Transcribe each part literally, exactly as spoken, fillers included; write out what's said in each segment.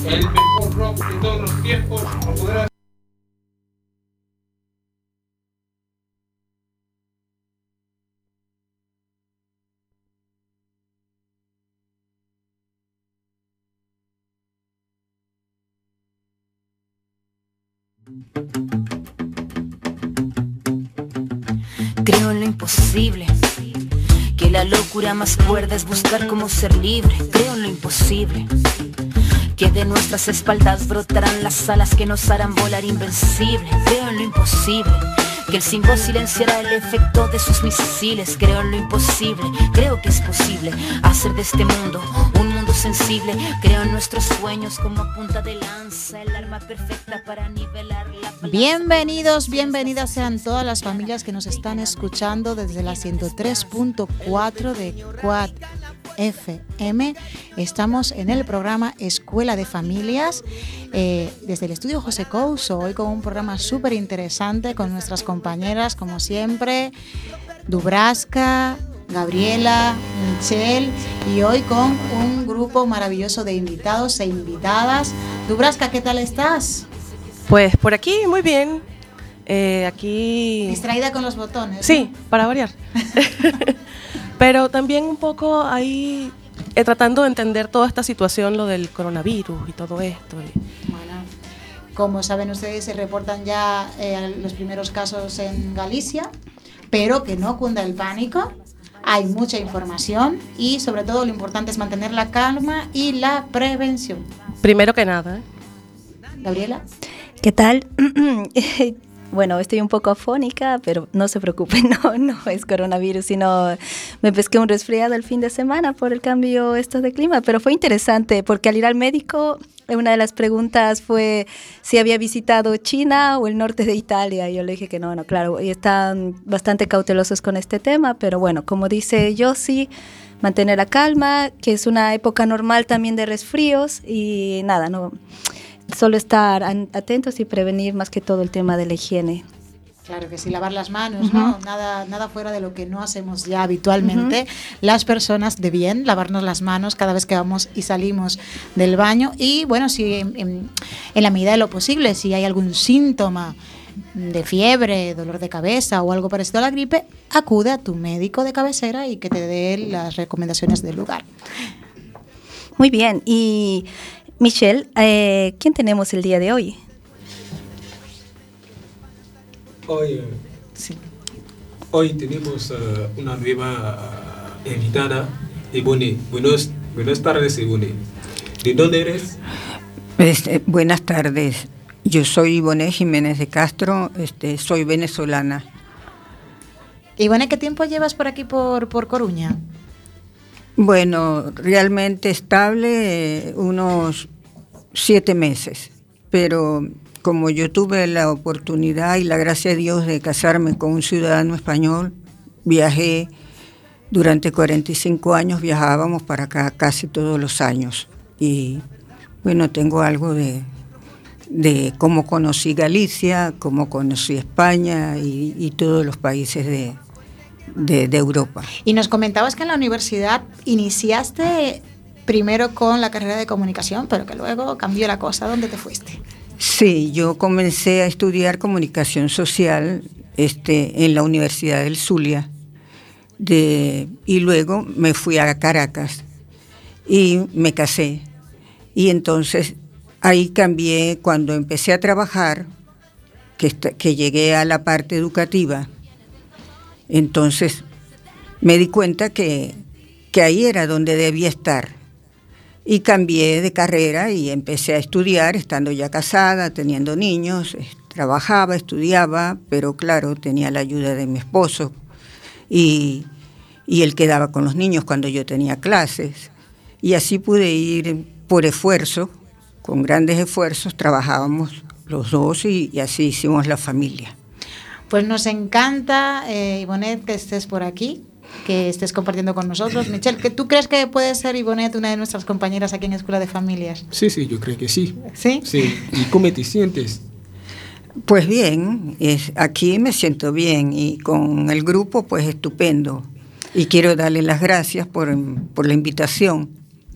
el mejor rock de todos los tiempos, lo podrás. Creo en lo imposible, que la locura más cuerda es buscar cómo ser libre. Creo en lo imposible, que de nuestras espaldas brotarán las alas que nos harán volar invencible. Creo en lo imposible, que el símbolo silenciará el efecto de sus misiles. Creo en lo imposible, creo que es posible hacer de este mundo un mundo sensible. Creo en nuestros sueños como punta de lanza, el arma perfecta para nivelar la balanza. Bienvenidos, bienvenidas sean todas las familias que nos están escuchando desde la ciento tres punto cuatro de Quad F M. Estamos en el programa Escuela de Familias, eh, desde el estudio José Couso, hoy con un programa súper interesante con nuestras compañeras, como siempre, Dubraska, Gabriela, Michelle, y hoy con un grupo maravilloso de invitados e invitadas. Dubraska, ¿qué tal estás? Pues por aquí muy bien, eh, aquí... Distraída con los botones. Sí, ¿no? Para variar. Pero también un poco ahí eh, tratando de entender toda esta situación, lo del coronavirus y todo esto. Y... Bueno, como saben ustedes, se reportan ya eh, los primeros casos en Galicia, pero que no cunda el pánico. Hay mucha información y sobre todo lo importante es mantener la calma y la prevención. Primero que nada, ¿eh? Gabriela. ¿Qué tal? Bueno, estoy un poco afónica, pero no se preocupen, no, no es coronavirus, sino me pesqué un resfriado el fin de semana por el cambio esto de clima, pero fue interesante porque al ir al médico, una de las preguntas fue si había visitado China o el norte de Italia. Yo le dije que no, no, claro, y están bastante cautelosos con este tema, pero bueno, como dice Yossi, mantener la calma, que es una época normal también de resfríos y nada, no... Solo estar atentos y prevenir más que todo el tema de la higiene. Claro que sí, lavar las manos, uh-huh. ¿no? Nada, nada fuera de lo que no hacemos ya habitualmente. Uh-huh. Las personas de bien, lavarnos las manos cada vez que vamos y salimos del baño. Y bueno, si en, en, en la medida de lo posible, si hay algún síntoma de fiebre, dolor de cabeza o algo parecido a la gripe, acude a tu médico de cabecera y que te dé las recomendaciones del lugar. Muy bien, y... Michelle, eh, ¿quién tenemos el día de hoy? Hoy, sí. hoy tenemos uh, una nueva uh, invitada, Ivone. Buenos, buenas tardes, Ivone. ¿De dónde eres? Este, buenas tardes. Yo soy Ivone Jiménez de Castro, este, soy venezolana. Ivone, ¿qué tiempo llevas por aquí, por, por Coruña? Bueno, realmente estable, eh, unos siete meses, pero como yo tuve la oportunidad y la gracia de Dios de casarme con un ciudadano español, viajé durante cuarenta y cinco años, viajábamos para acá casi todos los años y bueno, tengo algo de, de cómo conocí Galicia, cómo conocí España y, y todos los países de De, de Europa. Y nos comentabas que en la universidad iniciaste primero con la carrera de comunicación, pero que luego cambió la cosa. ¿Dónde te fuiste? Sí, yo comencé a estudiar comunicación social este, en la Universidad del Zulia de, y luego me fui a Caracas y me casé. Y entonces ahí cambié cuando empecé a trabajar, que, que llegué a la parte educativa. Entonces me di cuenta que, que ahí era donde debía estar y cambié de carrera y empecé a estudiar estando ya casada, teniendo niños, trabajaba, estudiaba, pero claro, tenía la ayuda de mi esposo y, y él quedaba con los niños cuando yo tenía clases y así pude ir por esfuerzo, con grandes esfuerzos, trabajábamos los dos y, y así hicimos la familia. Pues nos encanta, eh, Ivonet, que estés por aquí, que estés compartiendo con nosotros. Michelle, ¿que ¿tú crees que puede ser Ivonet una de nuestras compañeras aquí en Escuela de Familias? Sí, sí, yo creo que sí. ¿Sí? Sí. ¿Y cómo te sientes? Pues bien, es, aquí me siento bien y con el grupo pues estupendo. Y quiero darle las gracias por, por la invitación.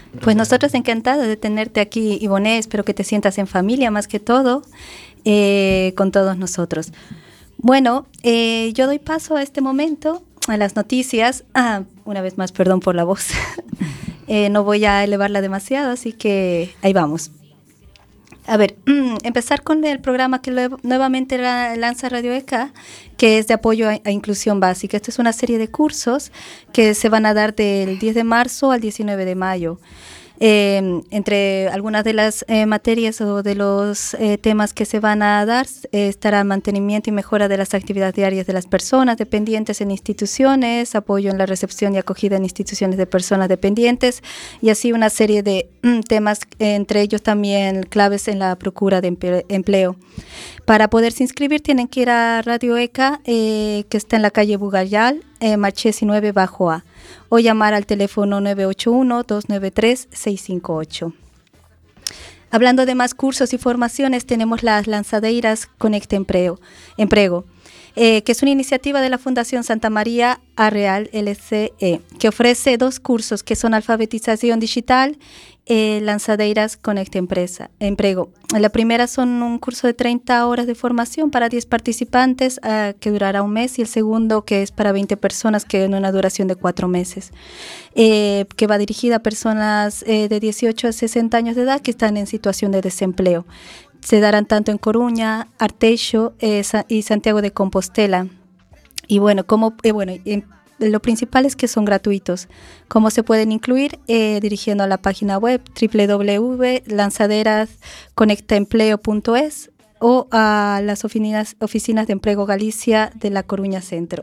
Pues nosotros encantados de tenerte aquí, Ivonne. Espero que te sientas en familia más que todo, eh, con todos nosotros. Bueno, eh, yo doy paso a este momento, a las noticias. Ah, una vez más, perdón por la voz. eh, no voy a elevarla demasiado, así que ahí vamos. A ver, empezar con el programa que lo, nuevamente la, lanza Radio E C A, que es de apoyo a, a inclusión básica. Esta es una serie de cursos que se van a dar del diez de marzo al diecinueve de mayo. Eh, entre algunas de las eh, materias o de los eh, temas que se van a dar eh, estará mantenimiento y mejora de las actividades diarias de las personas dependientes en instituciones, apoyo en la recepción y acogida en instituciones de personas dependientes, y así una serie de mm, temas, eh, entre ellos también claves en la procura de emple- empleo. Para poderse inscribir tienen que ir a Radio E C A, eh, que está en la calle Bugayal, eh, Marchesi nueve bajo A, o llamar al teléfono nueve ocho uno, dos nueve tres, seis cinco ocho. Hablando de más cursos y formaciones, tenemos las lanzadeiras Conecta Empleo, Emprego, eh, que es una iniciativa de la Fundación Santa María Arreal L C E, que ofrece dos cursos que son alfabetización digital, eh, lanzadeiras Conecta Empresa, Emprego. La primera son un curso de treinta horas de formación para diez participantes, uh, que durará un mes, y el segundo, que es para veinte personas, que en una duración de cuatro meses, eh, que va dirigida a personas eh, de dieciocho a sesenta años de edad que están en situación de desempleo. Se darán tanto en Coruña, Arteixo eh, y Santiago de Compostela. Y bueno, como, eh, bueno eh, lo principal es que son gratuitos. ¿Cómo se pueden incluir? Eh, dirigiendo a la página web doble u doble u doble u punto lanzaderas conecta empleo punto es o a las oficinas, oficinas de Empleo Galicia de La Coruña Centro.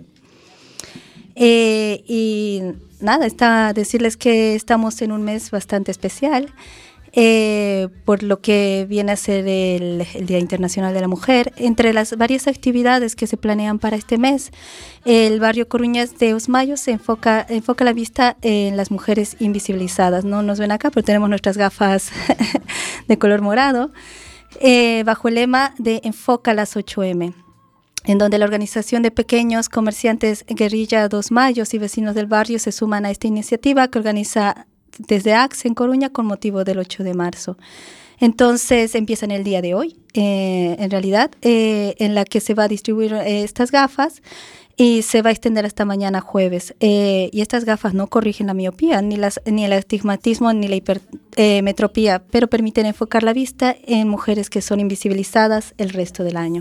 Eh, y nada, está decirles que estamos en un mes bastante especial, Eh, por lo que viene a ser el, el Día Internacional de la Mujer. Entre las varias actividades que se planean para este mes, el barrio coruñés de Osmayo se enfoca, enfoca la vista en las mujeres invisibilizadas. No nos ven acá, pero tenemos nuestras gafas de color morado, eh, bajo el lema de Enfoca las ocho eme, en donde la organización de pequeños comerciantes Guerrilla dos Mayos y vecinos del barrio se suman a esta iniciativa que organiza desde A X en Coruña con motivo del ocho de marzo. Entonces empiezan el día de hoy, eh, en realidad, eh, en la que se va a distribuir eh, estas gafas, y se va a extender hasta mañana jueves. Eh, y estas gafas no corrigen la miopía, ni, las, ni el astigmatismo, ni la hipermetropía, eh, pero permiten enfocar la vista en mujeres que son invisibilizadas el resto del año.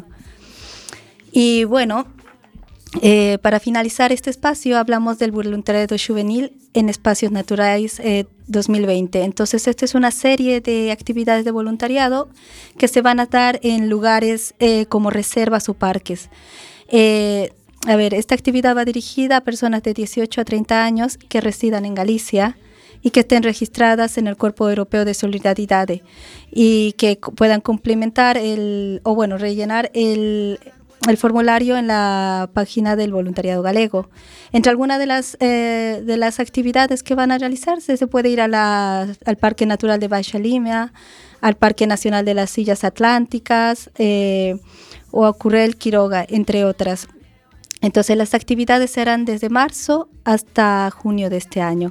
Y bueno, Eh, para finalizar este espacio, hablamos del voluntariado juvenil en espacios naturales eh, dos mil veinte. Entonces, esta es una serie de actividades de voluntariado que se van a dar en lugares eh, como reservas o parques. Eh, a ver, esta actividad va dirigida a personas de dieciocho a treinta años que residan en Galicia y que estén registradas en el Cuerpo Europeo de Solidaridad, y que puedan complementar el, o bueno, rellenar el el formulario en la página del voluntariado galego. Entre algunas de las, eh, de las actividades que van a realizarse, se puede ir a la, al Parque Natural de Baixa Limia, al Parque Nacional de las Sillas Atlánticas, eh, o a Currel Quiroga, entre otras. Entonces, las actividades serán desde marzo hasta junio de este año.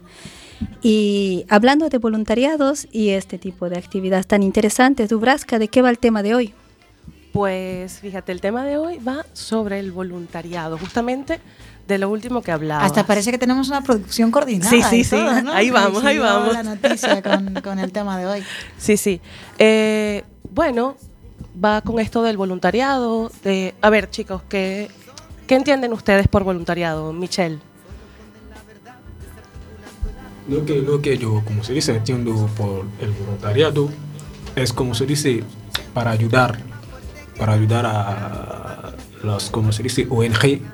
Y hablando de voluntariados y este tipo de actividades tan interesantes, Dubravka, ¿de qué va el tema de hoy? Pues fíjate, el tema de hoy va sobre el voluntariado, justamente de lo último que hablaba. Hasta parece que tenemos una producción coordinada. Sí, sí, sí, todo, ¿no? ahí vamos, ahí vamos. La noticia con, con el tema de hoy. Sí, sí. Eh, bueno, va con esto del voluntariado. De, a ver, chicos, ¿qué, ¿qué entienden ustedes por voluntariado? Michelle. Lo que, lo que yo, como se dice, entiendo por el voluntariado es, como se dice, para ayudar, para ayudar a los, como se dice, O N G,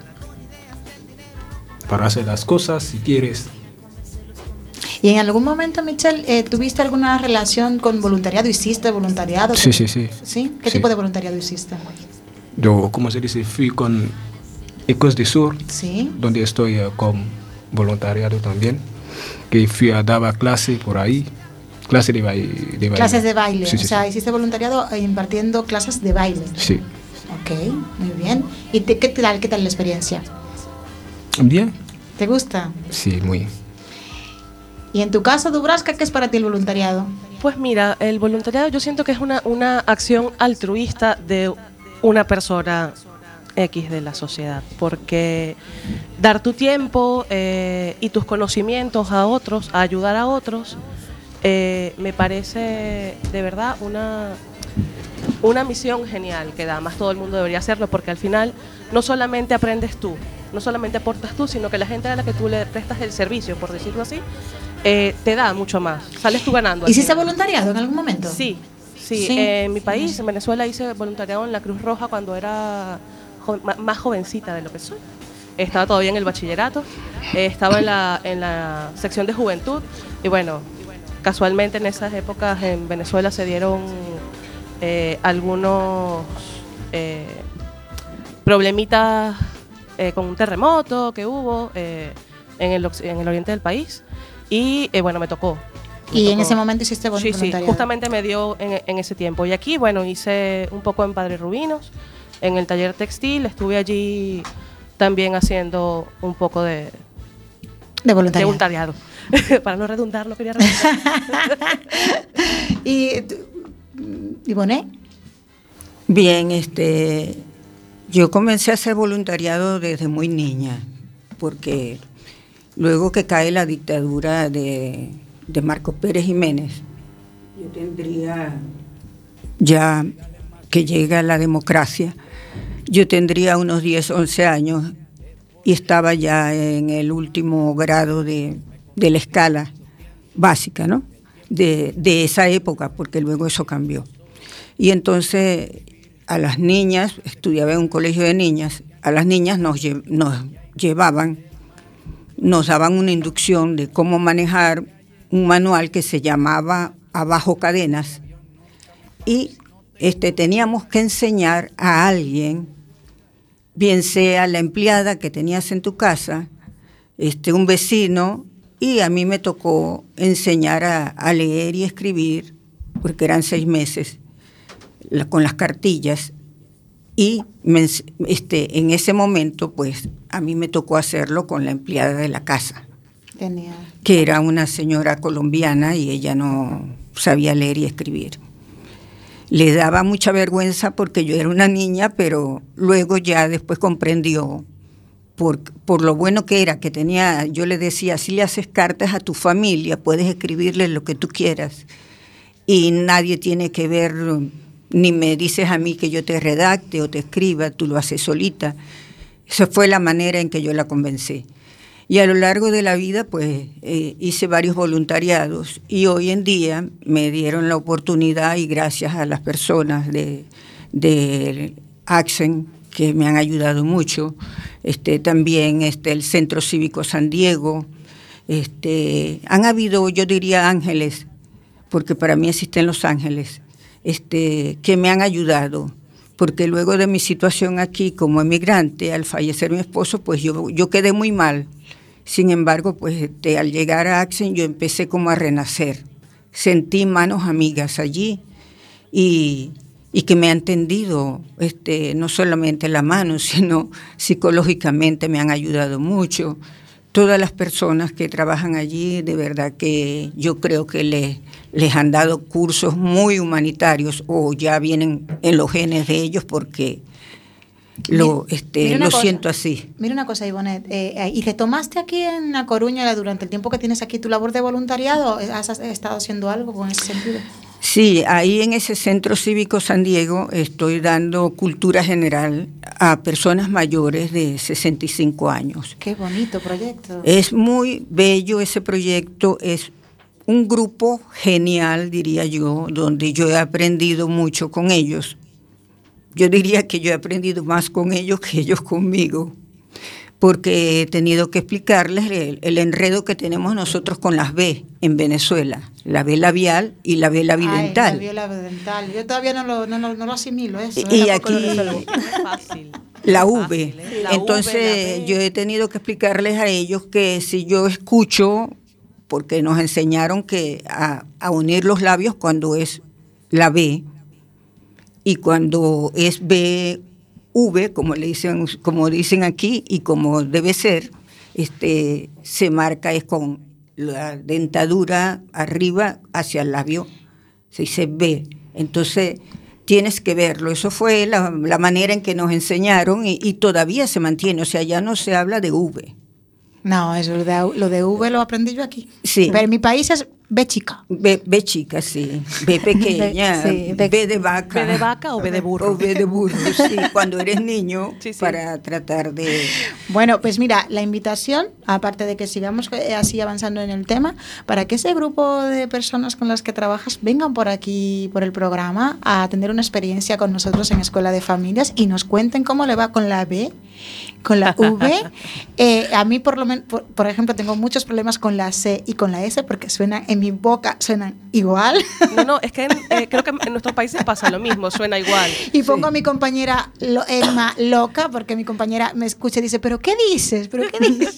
para hacer las cosas si quieres. ¿Y en algún momento, Michelle, eh, tuviste alguna relación con voluntariado? ¿Hiciste voluntariado? Sí, sí, sí. ¿Sí? ¿Qué sí. tipo de voluntariado hiciste? Yo, como se dice, fui con Ecos de Sur, sí, donde estoy uh, con voluntariado también, que fui a dar clase por ahí, clase de, ba de baile. Clases de baile, sí, o sí, sea, sí. hiciste voluntariado impartiendo clases de baile. Sí. Ok, muy bien. ¿Y te, qué tal, qué tal la experiencia? Bien. ¿Te gusta? Sí, muy. Y en tu caso, Dubrasca, ¿qué es para ti el voluntariado? Pues mira, el voluntariado yo siento que es una, una acción altruista de una persona X de la sociedad, porque dar tu tiempo eh, y tus conocimientos a otros, a ayudar a otros, eh, me parece de verdad una, una misión genial, que además todo el mundo debería hacerlo, porque al final no solamente aprendes tú, no solamente aportas tú, sino que la gente a la que tú le prestas el servicio, por decirlo así, eh, te da mucho más, sales tú ganando. ¿Hiciste voluntariado en algún momento? Sí, sí, Sí. Eh, en mi país, en Venezuela, hice voluntariado en la Cruz Roja cuando era jo- ma- más jovencita de lo que soy. Estaba todavía en el bachillerato, eh, estaba en la, en la sección de juventud y bueno, casualmente en esas épocas en Venezuela se dieron eh, algunos eh, problemitas eh, con un terremoto que hubo eh, en, el, occ- en el oriente del país y eh, bueno, me tocó. Me Y en tocó. ese momento hiciste Sí, sí, voluntariado. justamente me dio en, en ese tiempo. Y aquí, bueno, hice un poco en Padre Rubinos, en el taller textil, estuve allí también haciendo un poco de, De de voluntariado. voluntariado. Para no redundar, no quería redundar. ¿Y tú, Ivonne? Bien, este, yo comencé a hacer voluntariado desde muy niña, porque luego que cae la dictadura de, de Marcos Pérez Jiménez, yo tendría, ya que llega la democracia, yo tendría unos diez, once años y estaba ya en el último grado de, de la escala básica, ¿no? De, de esa época, porque luego eso cambió. Y entonces a las niñas, estudiaba en un colegio de niñas, a las niñas nos, lle- nos llevaban, nos daban una inducción de cómo manejar un manual que se llamaba Abajo Cadenas, y este, teníamos que enseñar a alguien, bien sea la empleada que tenías en tu casa, este, un vecino, y a mí me tocó enseñar a, a leer y escribir, porque eran seis meses, la, con las cartillas, y me, este, en ese momento, pues, a mí me tocó hacerlo con la empleada de la casa, Genial. que era una señora colombiana y ella no sabía leer y escribir. Le daba mucha vergüenza porque yo era una niña, pero luego ya después comprendió por, por lo bueno que era, que tenía, yo le decía, si le haces cartas a tu familia, puedes escribirle lo que tú quieras y nadie tiene que ver, ni me dices a mí que yo te redacte o te escriba, tú lo haces solita. Esa fue la manera en que yo la convencí. Y a lo largo de la vida, pues, eh, hice varios voluntariados y hoy en día me dieron la oportunidad y gracias a las personas de, de Accent, que me han ayudado mucho, este, también este, el Centro Cívico San Diego, este, han habido, yo diría, ángeles, porque para mí existen los ángeles, este, que me han ayudado. Porque luego de mi situación aquí como emigrante, al fallecer mi esposo, pues yo, yo quedé muy mal. Sin embargo, pues este, al llegar a Accent yo empecé como a renacer. Sentí manos amigas allí y, y que me han tendido este, no solamente la mano, sino psicológicamente me han ayudado mucho. Todas las personas que trabajan allí, de verdad que yo creo que les, les han dado cursos muy humanitarios o ya vienen en los genes de ellos porque lo, este, Mira una lo cosa, siento así. Mira una cosa, Ivonne, eh, ¿y retomaste aquí en La Coruña durante el tiempo que tienes aquí tu labor de voluntariado? ¿Has, has estado haciendo algo con ese sentido? Sí, ahí en ese Centro Cívico San Diego estoy dando cultura general a personas mayores de sesenta y cinco años. Qué bonito proyecto. Es muy bello ese proyecto, es un grupo genial, diría yo, donde yo he aprendido mucho con ellos. Yo diría que yo he aprendido más con ellos que ellos conmigo, porque he tenido que explicarles el, el enredo que tenemos nosotros con las B en Venezuela, la B labial y la B labidental. Ay, la B labidental. Yo todavía no lo, no, no, no lo asimilo eso. Y ¿eh? aquí Tampoco lo resuelvo. No es fácil. la No es V. fácil, ¿eh? La Entonces V, la B. yo he tenido que explicarles a ellos que si yo escucho, porque nos enseñaron que a, a unir los labios cuando es la B, y cuando es B, V, como le dicen, como dicen aquí y como debe ser, este, se marca es con la dentadura arriba hacia el labio, se dice B. Entonces tienes que verlo. Eso fue la, la manera en que nos enseñaron y, y todavía se mantiene. O sea, ya no se habla de V. No, eso lo de, lo de V lo aprendí yo aquí. Sí. Pero en mi país es B chica. B, B chica, sí. B pequeña, Sí, B, B- de vaca. ¿B de vaca o B de burro? O B de burro, sí. Cuando eres niño, Sí, sí. para tratar de... Bueno, pues mira, la invitación, aparte de que sigamos eh, así avanzando en el tema, para que ese grupo de personas con las que trabajas vengan por aquí, por el programa, a tener una experiencia con nosotros en Escuela de Familias y nos cuenten cómo le va con la B, con la V. Eh, a mí, por lo menos, por, por ejemplo, tengo muchos problemas con la C y con la S porque suenan en mi boca, suenan igual. No, no, es que en, eh, creo que en nuestros países pasa lo mismo, suena igual. Y pongo a mi compañera lo, Emma loca porque mi compañera me escucha y dice, ¿pero qué dices? ¿Pero qué dices?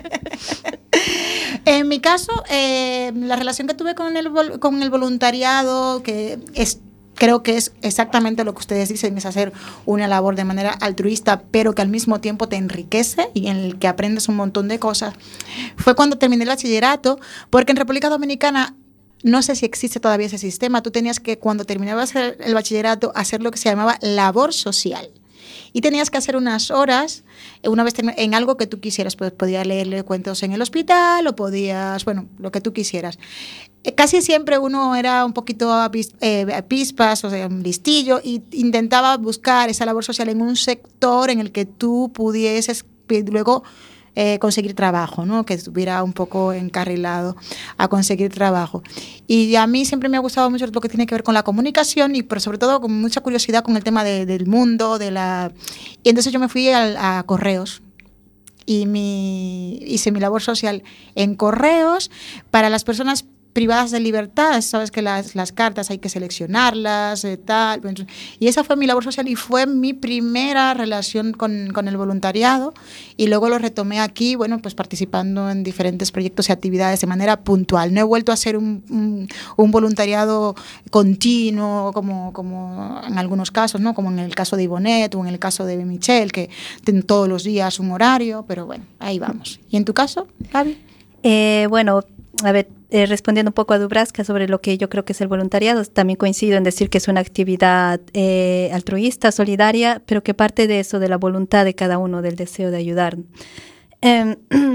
En mi caso, eh, la relación que tuve con el, vol- con el voluntariado, que es... Creo que es exactamente lo que ustedes dicen, es hacer una labor de manera altruista, pero que al mismo tiempo te enriquece y en el que aprendes un montón de cosas. Fue cuando terminé el bachillerato, porque en República Dominicana, no sé si existe todavía ese sistema, tú tenías que cuando terminabas el, el bachillerato hacer lo que se llamaba labor social. Y tenías que hacer unas horas una vez term- en algo que tú quisieras. Pues podías leerle cuentos en el hospital o podías, bueno, lo que tú quisieras. Eh, casi siempre uno era un poquito apis- eh, pispas, o sea, un listillo, y intentaba buscar esa labor social en un sector en el que tú pudieses luego eh, conseguir trabajo, ¿no? Que estuviera un poco encarrilado a conseguir trabajo. Y a mí siempre me ha gustado mucho lo que tiene que ver con la comunicación y pero sobre todo con mucha curiosidad con el tema de, del mundo, de la... Y entonces yo me fui al, a Correos y mi, hice mi labor social en Correos para las personas privadas de libertad. Sabes que las, las cartas hay que seleccionarlas, eh, tal. Y esa fue mi labor social y fue mi primera relación con, con el voluntariado. Y luego lo retomé aquí, bueno, pues participando en diferentes proyectos y actividades de manera puntual. No he vuelto a hacer un, un, un voluntariado continuo, como, como en algunos casos, ¿no? Como en el caso de Ivonet o en el caso de Michelle, que tienen todos los días un horario, pero bueno, ahí vamos. ¿Y en tu caso, Gaby? Eh, bueno, a ver, eh, respondiendo un poco a Dubraska sobre lo que yo creo que es el voluntariado, también coincido en decir que es una actividad eh, altruista, solidaria, pero que parte de eso, de la voluntad de cada uno, del deseo de ayudar. Eh,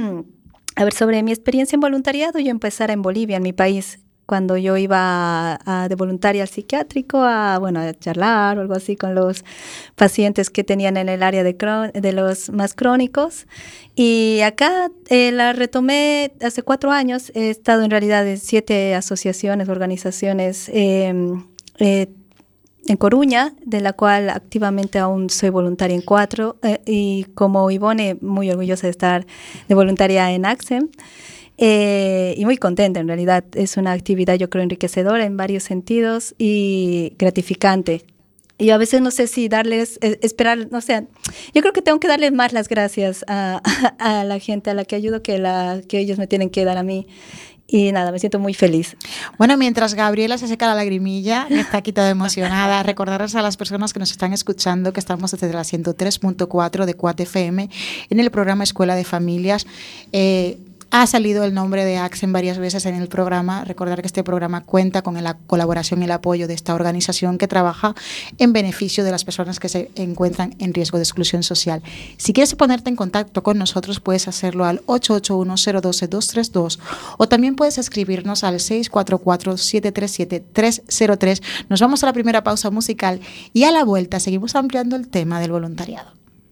a ver, sobre mi experiencia en voluntariado, yo empezara en Bolivia, en mi país, cuando yo iba a, a, de voluntaria al psiquiátrico a, bueno, a charlar o algo así con los pacientes que tenían en el área de, cron- de los más crónicos. Y acá eh, la retomé hace cuatro años. He estado en realidad en siete asociaciones, organizaciones eh, eh, en Coruña, de la cual activamente aún soy voluntaria en cuatro. Eh, y como Ivone, muy orgullosa de estar de voluntaria en ACSEM. Eh, y muy contenta, en realidad es una actividad yo creo enriquecedora en varios sentidos y gratificante. Y a veces no sé si darles, eh, esperar, no sé, yo creo que tengo que darles más las gracias a, a, a la gente a la que ayudo que, la, que ellos me tienen que dar a mí. Y nada, me siento muy feliz. Bueno, mientras Gabriela se seca la lagrimilla, está aquí toda emocionada, recordarles a las personas que nos están escuchando que estamos desde la ciento tres punto cuatro de Cuat F M en el programa Escuela de Familias. Eh, Ha salido el nombre de ACSEM varias veces en el programa. Recordar que este programa cuenta con la colaboración y el apoyo de esta organización que trabaja en beneficio de las personas que se encuentran en riesgo de exclusión social. Si quieres ponerte en contacto con nosotros, puedes hacerlo al ocho ocho uno, cero uno dos, dos tres dos o también puedes escribirnos al seis cuatro cuatro, siete tres siete, tres cero tres. Nos vamos a la primera pausa musical y a la vuelta seguimos ampliando el tema del voluntariado.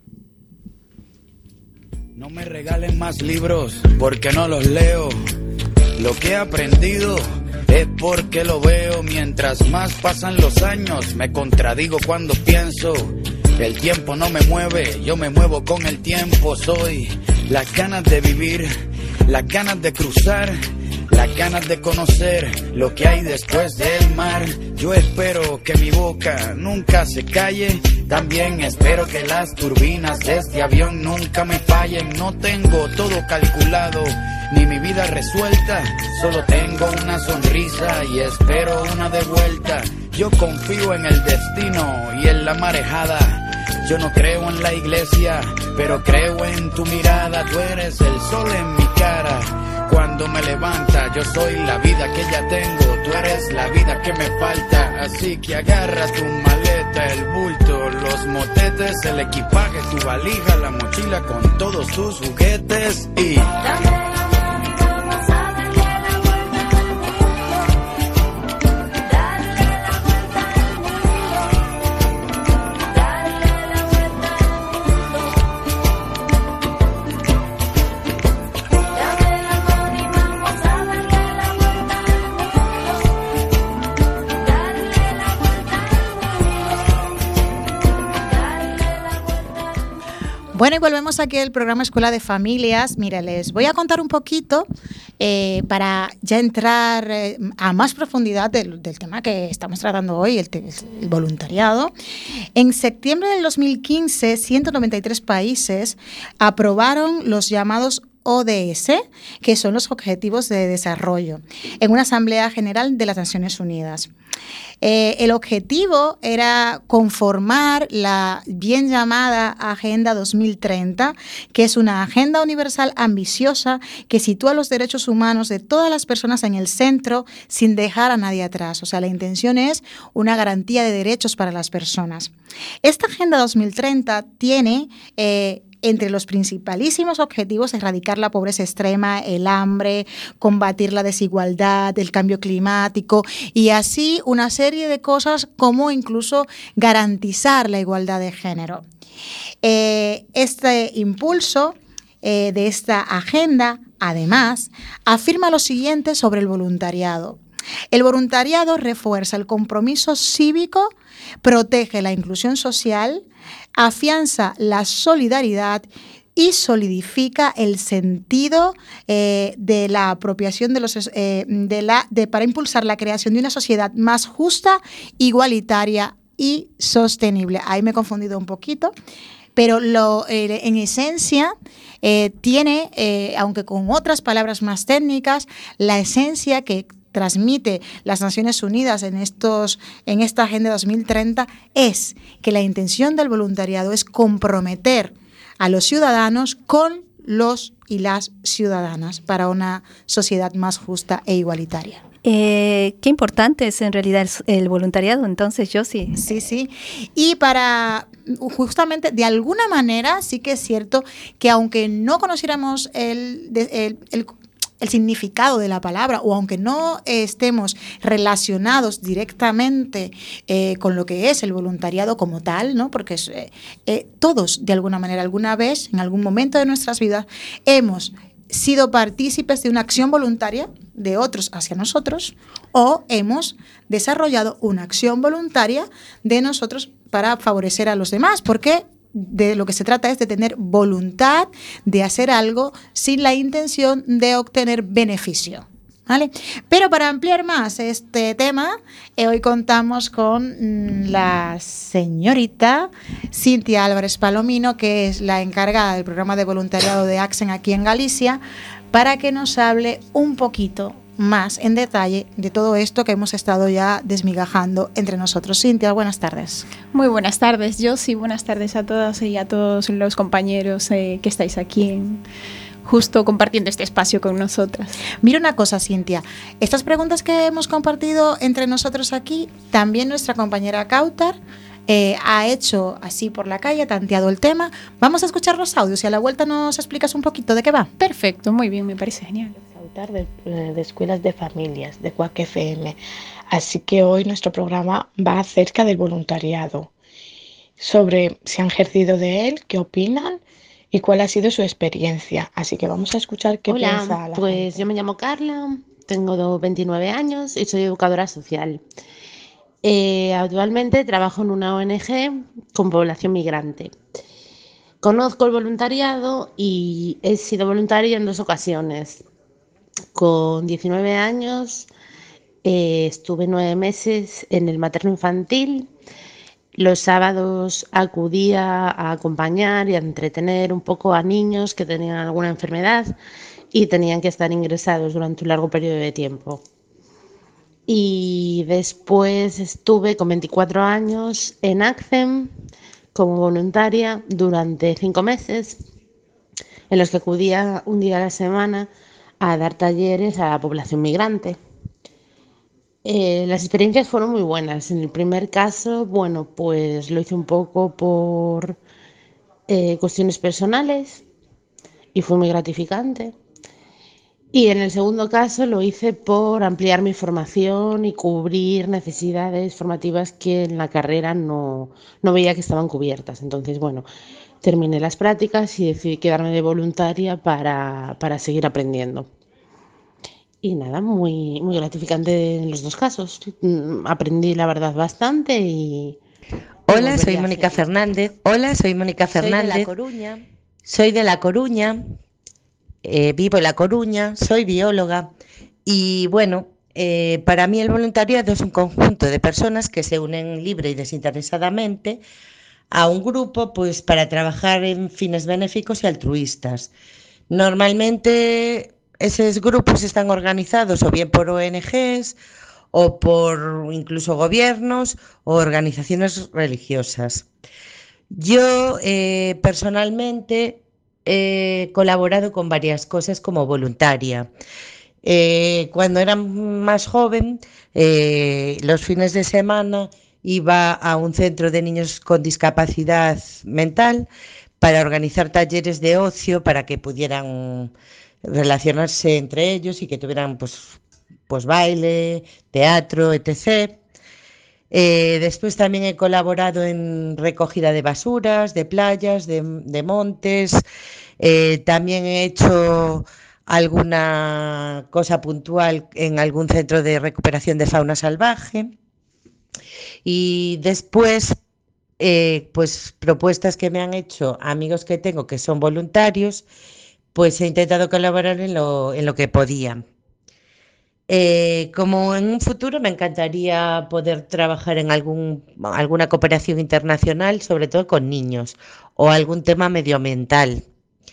No me regalen más libros porque no los leo. Lo que he aprendido es porque lo veo. Mientras más pasan los años me contradigo cuando pienso. El tiempo no me mueve, yo me muevo con el tiempo. Soy las ganas de vivir, las ganas de cruzar, las ganas de conocer lo que hay después del mar. Yo espero que mi boca nunca se calle. También espero que las turbinas de este avión nunca me fallen. No tengo todo calculado, ni mi vida resuelta. Solo tengo una sonrisa y espero una de vuelta. Yo confío en el destino y en la marejada. Yo no creo en la iglesia, pero creo en tu mirada. Tú eres el sol en mi cara. cuando me levanta. Yo soy la vida que ya tengo, tú eres la vida que me falta. Así que agarra tu maleta, el bulto, los motetes, el equipaje, tu valija, la mochila con todos tus juguetes y... Bueno, y volvemos aquí al programa Escuela de Familias. Mira, les voy a contar un poquito eh, para ya entrar eh, a más profundidad del, del tema que estamos tratando hoy, el, el voluntariado. En septiembre del dos mil quince, ciento noventa y tres países aprobaron los llamados O D S, que son los Objetivos de Desarrollo, en una Asamblea General de las Naciones Unidas. Eh, el objetivo era conformar la bien llamada Agenda dos mil treinta, que es una agenda universal ambiciosa que sitúa los derechos humanos de todas las personas en el centro sin dejar a nadie atrás. O sea, la intención es una garantía de derechos para las personas. Esta Agenda dos mil treinta tiene... Eh, entre los principalísimos objetivos, erradicar la pobreza extrema, el hambre, combatir la desigualdad, el cambio climático y así una serie de cosas como incluso garantizar la igualdad de género. Eh, este impulso eh, de esta agenda, además, afirma lo siguiente sobre el voluntariado. El voluntariado refuerza el compromiso cívico, protege la inclusión social, afianza la solidaridad y solidifica el sentido eh, de la apropiación de los eh, de la de para impulsar la creación de una sociedad más justa, igualitaria y sostenible. Ahí me he confundido un poquito, pero lo, eh, en esencia eh, tiene, eh, aunque con otras palabras más técnicas, la esencia que transmite las Naciones Unidas en, estos, en esta Agenda dos mil treinta es que la intención del voluntariado es comprometer a los ciudadanos con los y las ciudadanas para una sociedad más justa e igualitaria. Eh, qué importante es en realidad el, el voluntariado, entonces yo sí. Sí, sí. Y para justamente, de alguna manera, sí que es cierto que aunque no conociéramos el, el, el el significado de la palabra, o aunque no eh, estemos relacionados directamente eh, con lo que es el voluntariado como tal, ¿no? Porque es, eh, eh, todos, de alguna manera, alguna vez, en algún momento de nuestras vidas, hemos sido partícipes de una acción voluntaria de otros hacia nosotros, o hemos desarrollado una acción voluntaria de nosotros para favorecer a los demás, porque de lo que se trata es de tener voluntad de hacer algo sin la intención de obtener beneficio, ¿vale? Pero para ampliar más este tema, eh, hoy contamos con la señorita Cintia Álvarez Palomino, que es la encargada del programa de voluntariado de ACSEN aquí en Galicia, para que nos hable un poquito más en detalle de todo esto que hemos estado ya desmigajando entre nosotros. Cintia, buenas tardes. Muy buenas tardes, Josi, buenas tardes a todas y a todos los compañeros eh, que estáis aquí en, justo compartiendo este espacio con nosotras. Mira una cosa, Cintia, estas preguntas que hemos compartido entre nosotros aquí, también nuestra compañera Kautar eh, ha hecho así por la calle, tanteado el tema. Vamos a escuchar los audios y a la vuelta nos explicas un poquito de qué va. Perfecto, muy bien, me parece genial. De, de escuelas de familias de Quack F M, así que hoy nuestro programa va acerca del voluntariado, sobre si han ejercido de él, qué opinan y cuál ha sido su experiencia, así que vamos a escuchar qué Hola, piensa la pues gente. Yo me llamo Carla, tengo veintinueve años y soy educadora social. Eh, actualmente trabajo en una O N G con población migrante. Conozco el voluntariado y he sido voluntaria en dos ocasiones. Con diecinueve años eh, estuve nueve meses en el materno infantil. Los sábados acudía a acompañar y a entretener un poco a niños que tenían alguna enfermedad y tenían que estar ingresados durante un largo periodo de tiempo. Y después estuve con veinticuatro años en ACSEN como voluntaria durante cinco meses, en los que acudía un día a la semana a dar talleres a la población migrante. Eh, las experiencias fueron muy buenas. En el primer caso, bueno, pues lo hice un poco por eh, cuestiones personales y fue muy gratificante. Y en el segundo caso lo hice por ampliar mi formación y cubrir necesidades formativas que en la carrera no, no veía que estaban cubiertas. Entonces, bueno, terminé las prácticas y decidí quedarme de voluntaria para, para seguir aprendiendo. Y nada, muy, muy gratificante en los dos casos. Mm, Aprendí, la verdad, bastante y... Hola, soy Mónica Fernández. Hola, soy Mónica Fernández. Soy de La Coruña. Soy de La Coruña. Eh, vivo en La Coruña, soy bióloga y bueno, eh, para mí el voluntariado es un conjunto de personas que se unen libre y desinteresadamente a un grupo pues para trabajar en fines benéficos y altruistas. Normalmente esos grupos están organizados o bien por O N Ges o por incluso gobiernos o organizaciones religiosas. Yo eh, personalmente he colaborado con varias cosas como voluntaria. Eh, cuando era más joven, eh, los fines de semana iba a un centro de niños con discapacidad mental para organizar talleres de ocio para que pudieran relacionarse entre ellos y que tuvieran pues, pues baile, teatro, etcétera. Eh, después también he colaborado en recogida de basuras, de playas, de, de montes. Eh, también he hecho alguna cosa puntual en algún centro de recuperación de fauna salvaje. Y después, eh, pues propuestas que me han hecho amigos que tengo que son voluntarios, pues he intentado colaborar en lo, en lo que podía. Eh, como en un futuro me encantaría poder trabajar en algún, alguna cooperación internacional, sobre todo con niños, o algún tema medioambiental.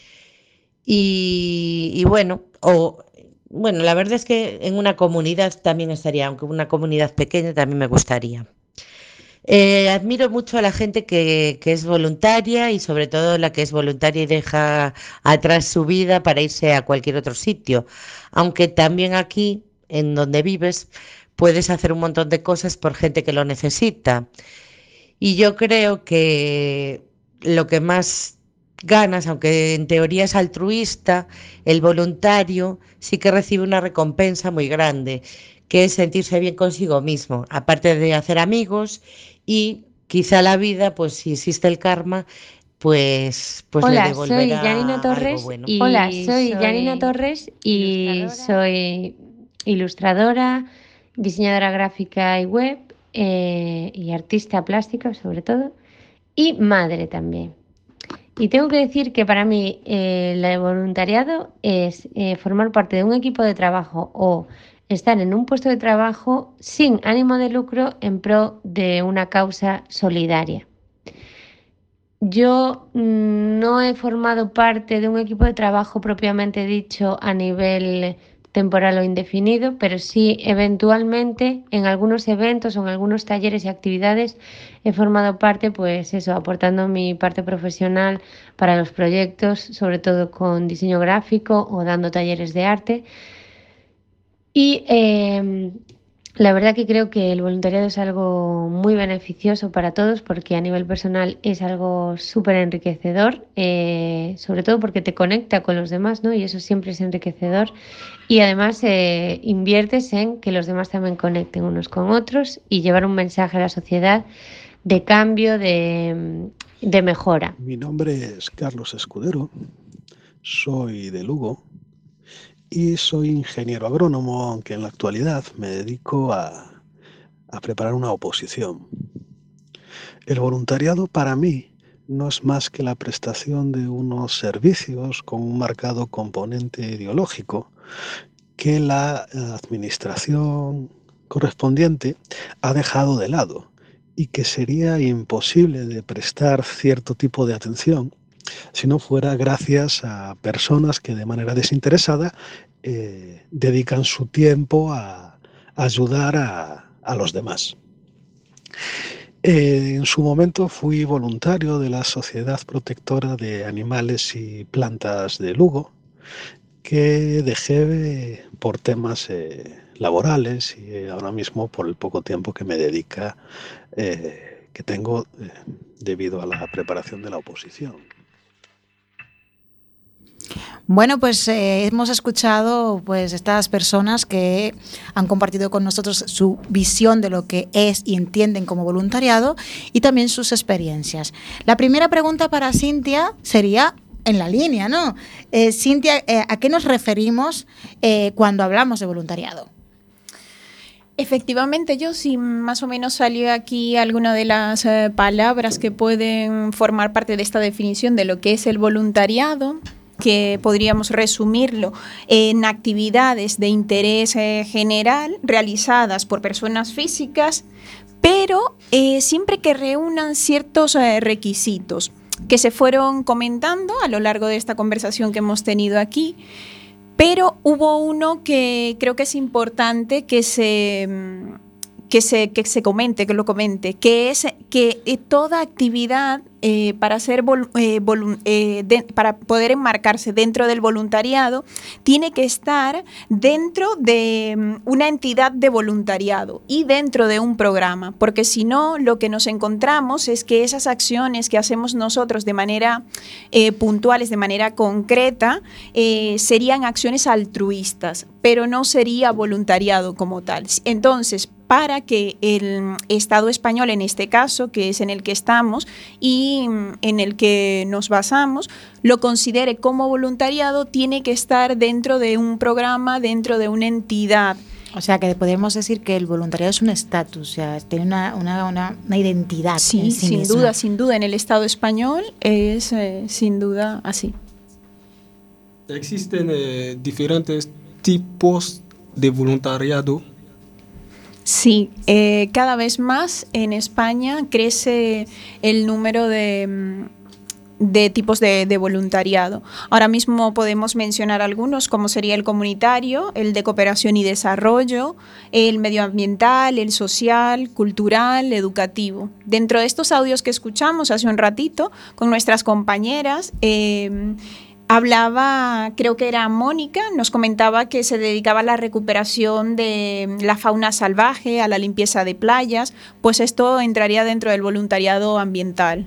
Y, y bueno, o, bueno, la verdad es que en una comunidad también estaría, aunque una comunidad pequeña también me gustaría. Eh, admiro mucho a la gente que, que es voluntaria y sobre todo la que es voluntaria y deja atrás su vida para irse a cualquier otro sitio, aunque también aquí en donde vives, puedes hacer un montón de cosas por gente que lo necesita. Y yo creo que lo que más ganas, aunque en teoría es altruista, el voluntario sí que recibe una recompensa muy grande, que es sentirse bien consigo mismo, aparte de hacer amigos y quizá la vida, pues si existe el karma, pues, pues Hola, le devolverá soy Janina Torres algo bueno. y Hola, soy, soy Janina Torres y soy ilustradora, diseñadora gráfica y web eh, y artista plástica sobre todo y madre también. Y tengo que decir que para mí eh, el voluntariado es eh, formar parte de un equipo de trabajo o estar en un puesto de trabajo sin ánimo de lucro en pro de una causa solidaria. Yo no he formado parte de un equipo de trabajo propiamente dicho a nivel temporal o indefinido, pero sí eventualmente en algunos eventos o en algunos talleres y actividades he formado parte, pues eso, aportando mi parte profesional para los proyectos, sobre todo con diseño gráfico o dando talleres de arte. Y eh, la verdad que creo que el voluntariado es algo muy beneficioso para todos porque a nivel personal es algo súper enriquecedor, eh, sobre todo porque te conecta con los demás, ¿no? Y eso siempre es enriquecedor. Y además eh, inviertes en que los demás también conecten unos con otros y llevar un mensaje a la sociedad de cambio, de, de mejora. Mi nombre es Carlos Escudero, soy de Lugo y soy ingeniero agrónomo, aunque en la actualidad me dedico a, a preparar una oposición. El voluntariado para mí no es más que la prestación de unos servicios con un marcado componente ideológico que la administración correspondiente ha dejado de lado y que sería imposible de prestar cierto tipo de atención si no fuera gracias a personas que de manera desinteresada eh, dedican su tiempo a, a ayudar a, a los demás. Eh, en su momento fui voluntario de la Sociedad Protectora de Animales y Plantas de Lugo que dejé por temas eh, laborales y ahora mismo por el poco tiempo que me dedica, eh, que tengo eh, debido a la preparación de la oposición. Bueno, pues eh, hemos escuchado pues estas personas que han compartido con nosotros su visión de lo que es y entienden como voluntariado y también sus experiencias. La primera pregunta para Cintia sería en la línea, ¿no? Eh, Cintia, eh, ¿a qué nos referimos eh, cuando hablamos de voluntariado? Efectivamente, yo sí más o menos salió aquí alguna de las eh, palabras que pueden formar parte de esta definición de lo que es el voluntariado, que podríamos resumirlo en actividades de interés eh, general realizadas por personas físicas, pero eh, siempre que reúnan ciertos eh, requisitos que se fueron comentando a lo largo de esta conversación que hemos tenido aquí, pero hubo uno que creo que es importante que se... Que se, que se comente, que lo comente, que es que eh, toda actividad eh, para, ser vol, eh, volu, eh, de, para poder enmarcarse dentro del voluntariado tiene que estar dentro de um, una entidad de voluntariado y dentro de un programa, porque si no, lo que nos encontramos es que esas acciones que hacemos nosotros de manera eh, puntuales, de manera concreta, eh, serían acciones altruistas, pero no sería voluntariado como tal. Entonces, para que el Estado español, en este caso, que es en el que estamos y en el que nos basamos, lo considere como voluntariado, tiene que estar dentro de un programa, dentro de una entidad. O sea, que podemos decir que el voluntariado es un estatus, o sea, tiene una, una, una, una identidad. Sí, en sí sin misma. duda, sin duda, en el Estado español es eh, sin duda así. Existen eh, diferentes tipos de voluntariado. Sí, eh, cada vez más en España crece el número de, de tipos de, de voluntariado. Ahora mismo podemos mencionar algunos, como sería el comunitario, el de cooperación y desarrollo, el medioambiental, el social, cultural, educativo. Dentro de estos audios que escuchamos hace un ratito con nuestras compañeras, eh, hablaba, creo que era Mónica, nos comentaba que se dedicaba a la recuperación de la fauna salvaje, a la limpieza de playas, pues esto entraría dentro del voluntariado ambiental.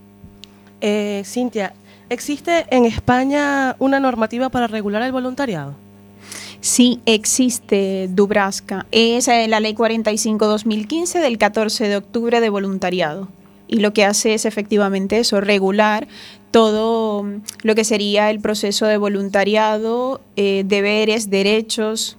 Eh, Cintia, ¿existe en España una normativa para regular el voluntariado? Sí, existe, Dubrasca. Es la Ley cuarenta y cinco barra dos mil quince del catorce de octubre de voluntariado. Y lo que hace es efectivamente eso, regular todo lo que sería el proceso de voluntariado, eh, deberes, derechos.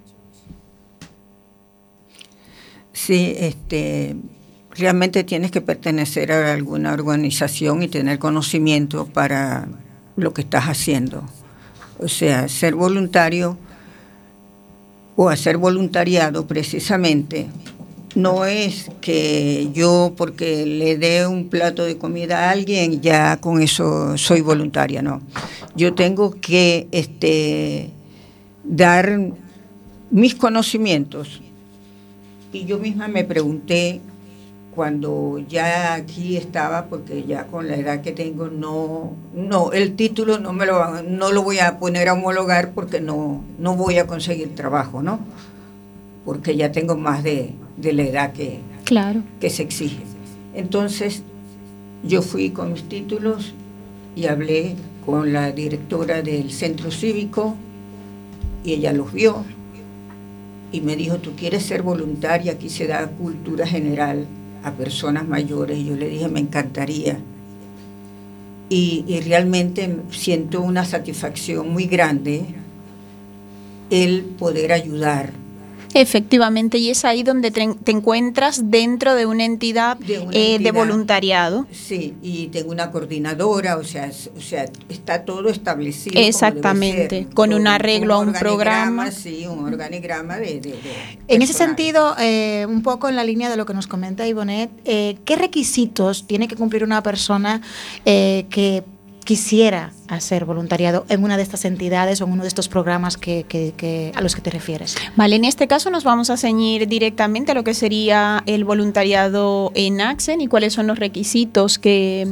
Sí, este, realmente tienes que pertenecer a alguna organización y tener conocimiento para lo que estás haciendo. O sea, ser voluntario o hacer voluntariado precisamente no es que yo porque le dé un plato de comida a alguien ya con eso soy voluntaria, no. Yo tengo que este, dar mis conocimientos. Y yo misma me pregunté cuando ya aquí estaba, porque ya con la edad que tengo no, no el título no me lo no lo voy a poner a homologar porque no no voy a conseguir trabajo, ¿no? Porque ya tengo más de, de la edad que, claro. que se exige. Entonces, yo fui con mis títulos y hablé con la directora del centro cívico y ella los vio y me dijo, ¿tú quieres ser voluntaria? Aquí se da cultura general a personas mayores. Y yo le dije, me encantaría. Y, y realmente siento una satisfacción muy grande el poder ayudar. Efectivamente, y es ahí donde te, te encuentras dentro de una entidad de, una eh, entidad, de voluntariado. Sí, y tengo una coordinadora, o sea, o sea está todo establecido. Exactamente, como con todo, un arreglo un a un programa. Sí, un organigrama de... de, de en ese sentido, eh, un poco en la línea de lo que nos comenta Ivonet, eh, ¿qué requisitos tiene que cumplir una persona eh, que quisiera hacer voluntariado en una de estas entidades o en uno de estos programas que, que, que, a los que te refieres? Vale, en este caso nos vamos a ceñir directamente a lo que sería el voluntariado en ACCEN y cuáles son los requisitos que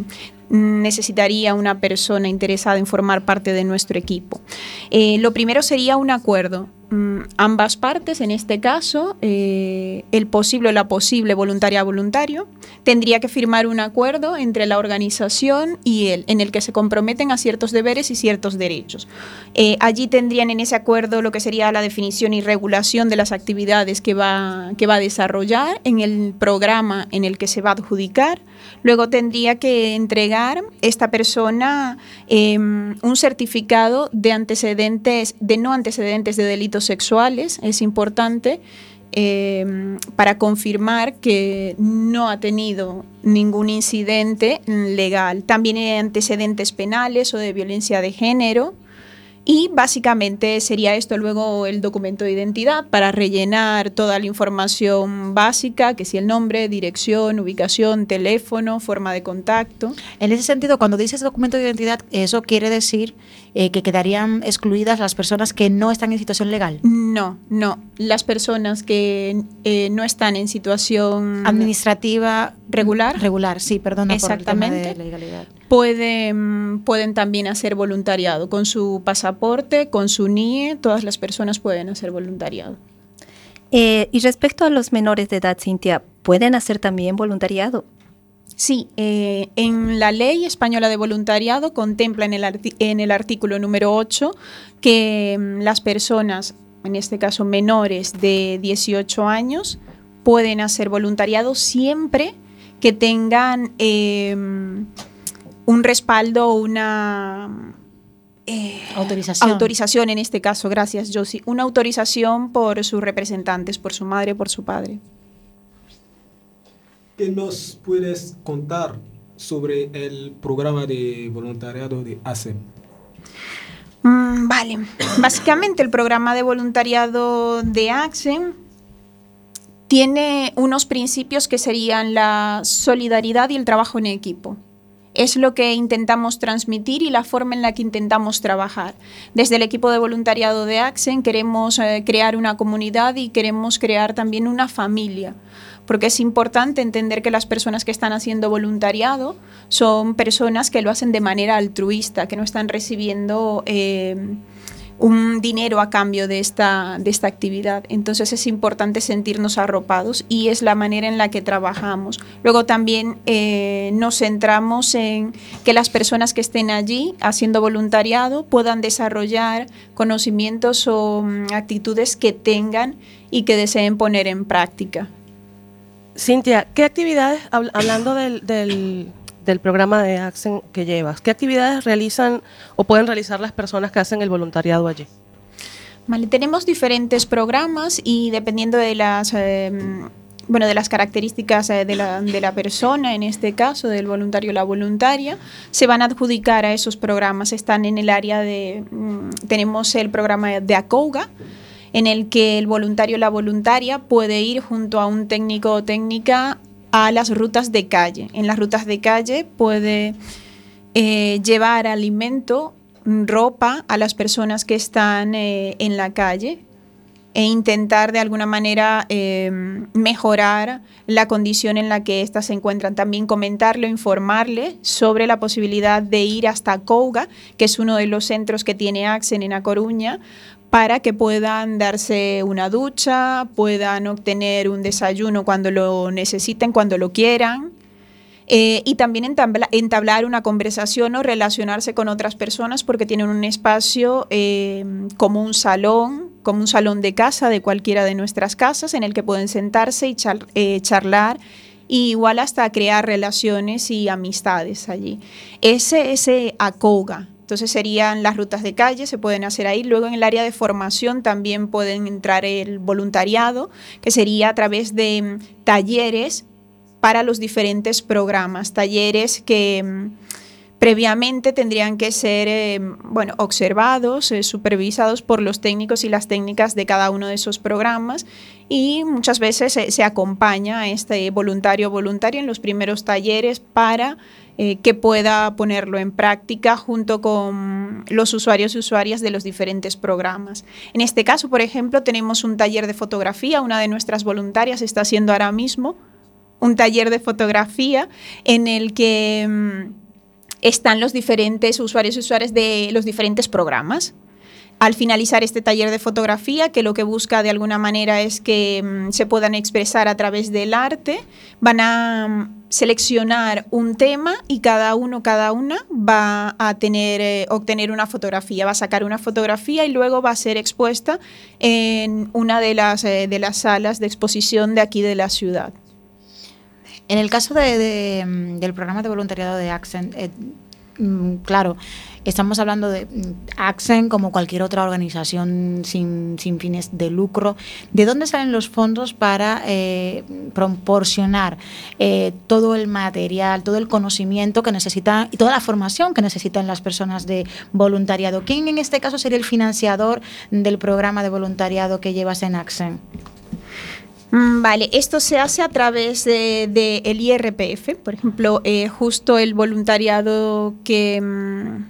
necesitaría una persona interesada en formar parte de nuestro equipo? Eh, lo primero sería un acuerdo. Mm, ambas partes, en este caso, eh, el posible o la posible voluntaria voluntario, tendría que firmar un acuerdo entre la organización y él, en el que se comprometen a ciertos deberes y ciertos derechos. Eh, allí tendrían en ese acuerdo lo que sería la definición y regulación de las actividades que va, que va a desarrollar en el programa en el que se va a adjudicar. Luego tendría que entregar esta persona eh, un certificado de antecedentes, de no antecedentes de delitos sexuales, es importante, eh, para confirmar que no ha tenido ningún incidente legal. También hay antecedentes penales o de violencia de género. Y básicamente sería esto luego el documento de identidad para rellenar toda la información básica, que si el nombre, dirección, ubicación, teléfono, forma de contacto. En ese sentido, cuando dices documento de identidad, ¿eso quiere decir eh, que quedarían excluidas las personas que no están en situación legal? No, no. Las personas que eh, no están en situación administrativa regular. Regular, sí, perdona. Exactamente. Por el tema de legalidad. Pueden, pueden también hacer voluntariado con su pasaporte, con su N I E, todas las personas pueden hacer voluntariado. Eh, y respecto a los menores de edad, Cintia, ¿pueden hacer también voluntariado? Sí, eh, en la ley española de voluntariado contempla en el, arti- en el artículo número ocho que mm, las personas, en este caso menores de dieciocho años, pueden hacer voluntariado siempre que tengan eh, un respaldo o una eh, autorización. autorización, en este caso, gracias Josie, una autorización por sus representantes, por su madre, por su padre. ¿Qué nos puedes contar sobre el programa de voluntariado de A C E M? Mm, vale, básicamente el programa de voluntariado de A C E M tiene unos principios que serían la solidaridad y el trabajo en equipo. Es lo que intentamos transmitir y la forma en la que intentamos trabajar. Desde el equipo de voluntariado de A C E M queremos eh, crear una comunidad y queremos crear también una familia, porque es importante entender que las personas que están haciendo voluntariado son personas que lo hacen de manera altruista, que no están recibiendo eh, un dinero a cambio de esta, de esta actividad. Entonces es importante sentirnos arropados y es la manera en la que trabajamos. Luego también eh, nos centramos en que las personas que estén allí haciendo voluntariado puedan desarrollar conocimientos o um, actitudes que tengan y que deseen poner en práctica. Cintia, ¿qué actividades, hab- hablando del, del, del programa de A C E M que llevas, qué actividades realizan o pueden realizar las personas que hacen el voluntariado allí? Vale, tenemos diferentes programas y dependiendo de las, eh, bueno, de las características eh, de, la, de la persona, en este caso del voluntario o la voluntaria, se van a adjudicar a esos programas. Están en el área de, mm, tenemos el programa de ACOUGA, en el que el voluntario o la voluntaria puede ir junto a un técnico o técnica a las rutas de calle. En las rutas de calle puede eh, llevar alimento, ropa a las personas que están eh, en la calle e intentar de alguna manera eh, mejorar la condición en la que éstas se encuentran. También comentarle o informarle sobre la posibilidad de ir hasta Couga, que es uno de los centros que tiene A C E M en A Coruña, para que puedan darse una ducha, puedan obtener un desayuno cuando lo necesiten, cuando lo quieran, eh, y también entabla, entablar una conversación o relacionarse con otras personas porque tienen un espacio eh, como un salón, como un salón de casa de cualquiera de nuestras casas en el que pueden sentarse y char, eh, charlar y igual hasta crear relaciones y amistades allí. Ese, ese ACOUGA. Entonces serían las rutas de calle, se pueden hacer ahí. Luego en el área de formación también pueden entrar el voluntariado, que sería a través de talleres para los diferentes programas. Talleres que mmm, previamente tendrían que ser eh, bueno, observados, eh, supervisados por los técnicos y las técnicas de cada uno de esos programas. Y muchas veces se, se acompaña a este voluntario o voluntaria en los primeros talleres para Eh, que pueda ponerlo en práctica junto con los usuarios y usuarias de los diferentes programas. En este caso, por ejemplo, tenemos un taller de fotografía. Una de nuestras voluntarias está haciendo ahora mismo un taller de fotografía en el que mmm, están los diferentes usuarios y usuarias de los diferentes programas. Al finalizar este taller de fotografía, que lo que busca de alguna manera es que mm, se puedan expresar a través del arte, van a mm, seleccionar un tema y cada uno, cada una va a tener, eh, obtener una fotografía, va a sacar una fotografía y luego va a ser expuesta en una de las, eh, de las salas de exposición de aquí de la ciudad. En el caso de, de, del programa de voluntariado de Accent, eh, claro, estamos hablando de Accent como cualquier otra organización sin, sin fines de lucro. ¿De dónde salen los fondos para eh, proporcionar eh, todo el material, todo el conocimiento que necesitan y toda la formación que necesitan las personas de voluntariado? ¿Quién en este caso sería el financiador del programa de voluntariado que llevas en Accent? Vale, esto se hace a través de, de el I R P F, por ejemplo, eh, justo el voluntariado que mm,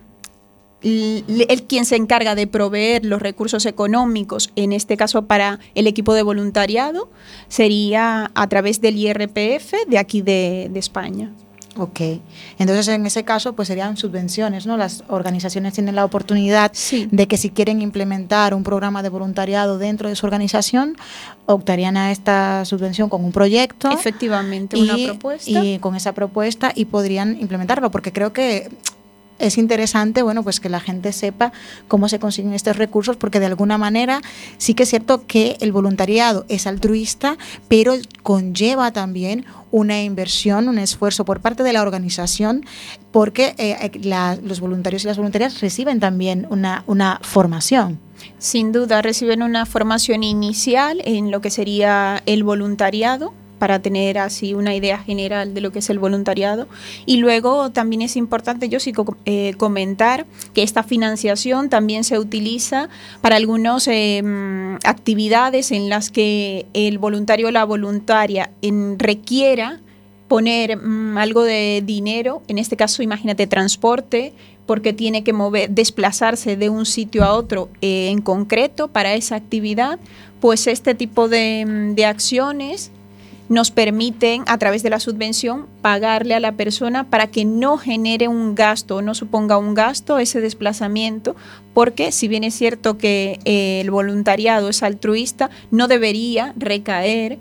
el quien se encarga de proveer los recursos económicos, en este caso para el equipo de voluntariado, sería a través del I R P F de aquí de, de España. Ok, entonces en ese caso pues serían subvenciones, ¿no? Las organizaciones tienen la oportunidad sí. de que si quieren implementar un programa de voluntariado dentro de su organización, optarían a esta subvención con un proyecto. Efectivamente, y, una propuesta. Y con esa propuesta y podrían implementarlo, porque creo que es interesante, bueno, pues que la gente sepa cómo se consiguen estos recursos, porque de alguna manera sí que es cierto que el voluntariado es altruista, pero conlleva también una inversión, un esfuerzo por parte de la organización, porque eh, la, los voluntarios y las voluntarias reciben también una, una formación. Sin duda, reciben una formación inicial en lo que sería el voluntariado, para tener así una idea general de lo que es el voluntariado. Y luego también es importante, yo sí eh, comentar que esta financiación también se utiliza para algunas eh, actividades en las que el voluntario o la voluntaria en, requiera poner mm, algo de dinero, en este caso imagínate transporte, porque tiene que mover, desplazarse de un sitio a otro eh, en concreto para esa actividad, pues este tipo de, de acciones nos permiten, a través de la subvención, pagarle a la persona para que no genere un gasto o no suponga un gasto ese desplazamiento, porque si bien es cierto que eh, el voluntariado es altruista, no debería recaer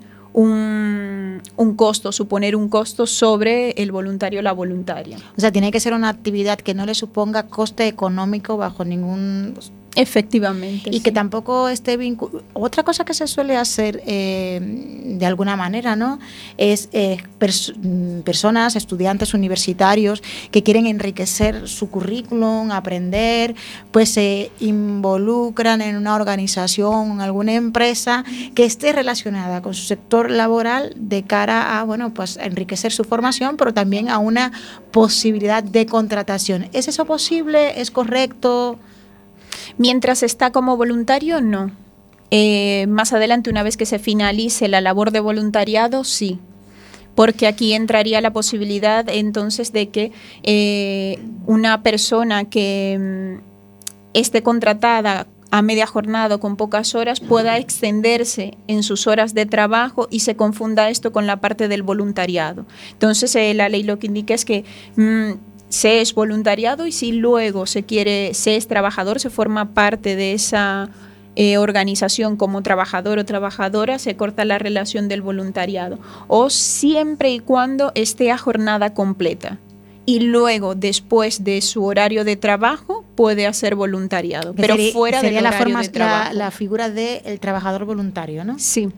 un, un costo, suponer un costo sobre el voluntario o la voluntaria. O sea, tiene que ser una actividad que no le suponga coste económico bajo ningún... Efectivamente. Y sí. que tampoco esté vinculado. Otra cosa que se suele hacer eh, de alguna manera, ¿no? Es eh, pers personas, estudiantes universitarios que quieren enriquecer su currículum, aprender, pues se involucran en una organización, en alguna empresa que esté relacionada con su sector laboral de cara a, bueno, pues a enriquecer su formación, pero también a una posibilidad de contratación. ¿Es eso posible? ¿Es correcto? Mientras está como voluntario, no. Eh, más adelante, una vez que se finalice la labor de voluntariado, sí. Porque aquí entraría la posibilidad entonces de que eh, una persona que mm, esté contratada a media jornada o con pocas horas pueda extenderse en sus horas de trabajo y se confunda esto con la parte del voluntariado. Entonces, eh, la ley lo que indica es que... Mm, se es voluntariado y si luego se quiere, se es trabajador, se forma parte de esa eh, organización como trabajador o trabajadora, se corta la relación del voluntariado. O siempre y cuando esté a jornada completa. Y luego, después de su horario de trabajo, puede hacer voluntariado. Pero sería, fuera sería del la horario forma, de trabajo. La, la figura del trabajador voluntario, ¿no? Sí.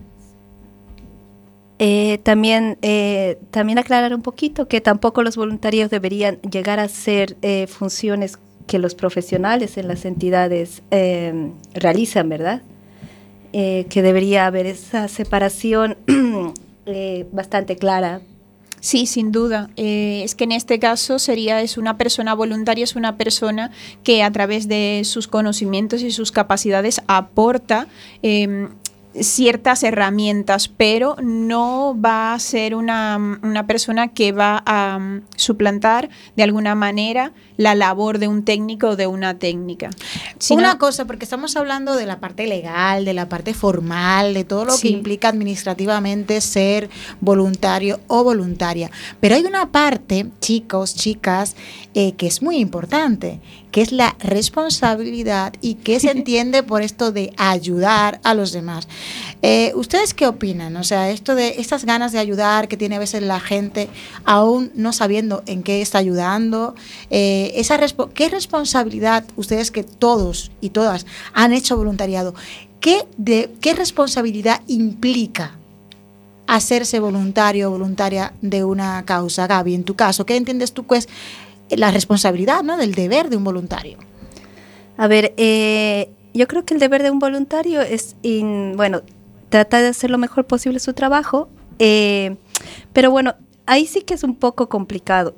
Eh, también, eh, también aclarar un poquito que tampoco los voluntarios deberían llegar a ser eh, funciones que los profesionales en las entidades eh, realizan, ¿verdad? Eh, que debería haber esa separación eh, bastante clara. Sí, sin duda. Eh, es que en este caso sería es una persona voluntaria, es una persona que a través de sus conocimientos y sus capacidades aporta eh, ciertas herramientas, pero no va a ser una, una persona que va a um, suplantar de alguna manera la labor de un técnico o de una técnica. Si una no, cosa, porque estamos hablando de la parte legal, de la parte formal, de todo lo sí. que implica administrativamente ser voluntario o voluntaria, pero hay una parte, chicos, chicas, eh, que es muy importante, que es la responsabilidad y que se entiende por esto de ayudar a los demás. Eh, ¿Ustedes qué opinan? O sea, esto de estas ganas de ayudar que tiene a veces la gente, aún no sabiendo en qué está ayudando, eh, esa respo- ¿qué responsabilidad ustedes que todos y todas han hecho voluntariado, qué, de, qué responsabilidad implica hacerse voluntario o voluntaria de una causa? Gaby, en tu caso, ¿qué entiendes tú que es la responsabilidad, ¿no?, del deber de un voluntario? A ver, eh, yo creo que el deber de un voluntario es, in, bueno, tratar de hacer lo mejor posible su trabajo, eh, pero bueno, ahí sí que es un poco complicado,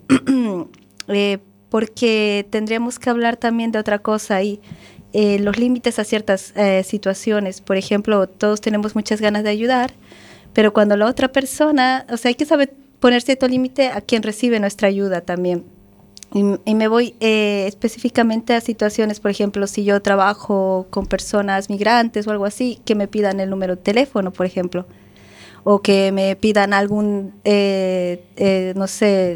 eh, porque tendríamos que hablar también de otra cosa ahí, eh, los límites a ciertas eh, situaciones. Por ejemplo, todos tenemos muchas ganas de ayudar, pero cuando la otra persona, o sea, hay que saber poner cierto límite a quien recibe nuestra ayuda también. Y, y me voy eh, específicamente a situaciones, por ejemplo, si yo trabajo con personas migrantes o algo así, que me pidan el número de teléfono, por ejemplo, o que me pidan algún, eh, eh, no sé,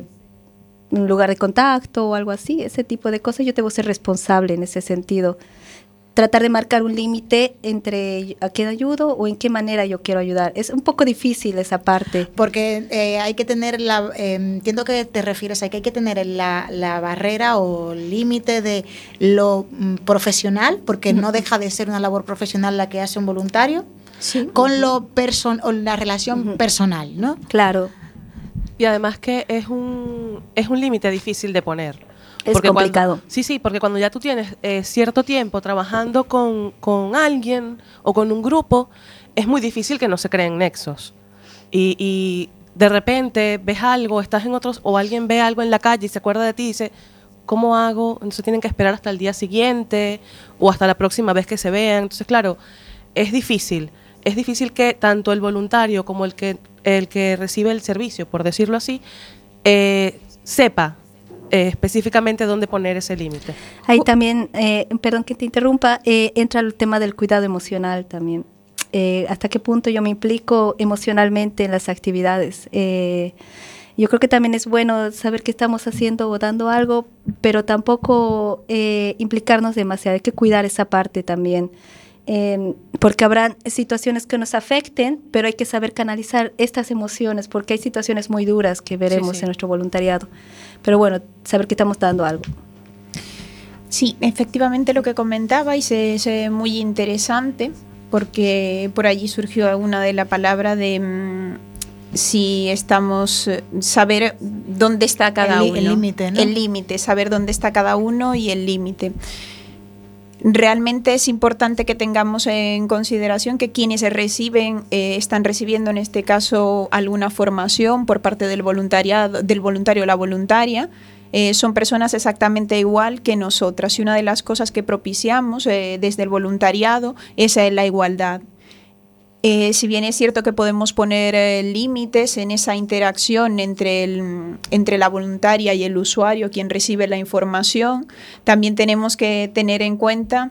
un lugar de contacto o algo así, ese tipo de cosas, yo debo ser responsable en ese sentido. Tratar de marcar un límite entre a quién ayudo o en qué manera yo quiero ayudar. Es un poco difícil esa parte. Porque eh, hay que tener, la eh, entiendo que te refieres a que hay que tener la, la barrera o límite de lo mm, profesional, porque no deja de ser una labor profesional la que hace un voluntario, sí. con lo person o la relación uh-huh. personal, ¿no? Claro. Y además que es un, es un límite difícil de poner. Es porque complicado. Cuando, sí, sí, porque cuando ya tú tienes eh, cierto tiempo trabajando con, con alguien o con un grupo, es muy difícil que no se creen nexos. Y, y de repente ves algo, estás en otros, o alguien ve algo en la calle y se acuerda de ti y dice, ¿cómo hago? Entonces tienen que esperar hasta el día siguiente o hasta la próxima vez que se vean. Entonces, claro, es difícil. Es difícil que tanto el voluntario como el que, el que recibe el servicio, por decirlo así, eh, sepa Eh, específicamente dónde poner ese límite. Ahí también, eh, perdón que te interrumpa, eh, entra el tema del cuidado emocional también. Eh, hasta qué punto yo me implico emocionalmente en las actividades. Eh, yo creo que también es bueno saber que estamos haciendo o dando algo, pero tampoco eh, implicarnos demasiado. Hay que cuidar esa parte también. Eh, porque habrán situaciones que nos afecten, pero hay que saber canalizar estas emociones, porque hay situaciones muy duras que veremos sí, sí. en nuestro voluntariado. Pero bueno, saber que estamos dando algo. Sí, efectivamente lo que comentabais es eh, muy interesante, porque por allí surgió una de la palabra de mmm, si estamos, eh, saber dónde está cada el, uno. El límite, ¿no? El límite, saber dónde está cada uno y el límite. Realmente es importante que tengamos en consideración que quienes reciben, eh, están recibiendo en este caso alguna formación por parte del voluntariado, del voluntario o la voluntaria, eh, son personas exactamente igual que nosotras. Y una de las cosas que propiciamos eh, desde el voluntariado es eh, la igualdad. Eh, si bien es cierto que podemos poner eh, límites en esa interacción entre, el, entre la voluntaria y el usuario, quien recibe la información, también tenemos que tener en cuenta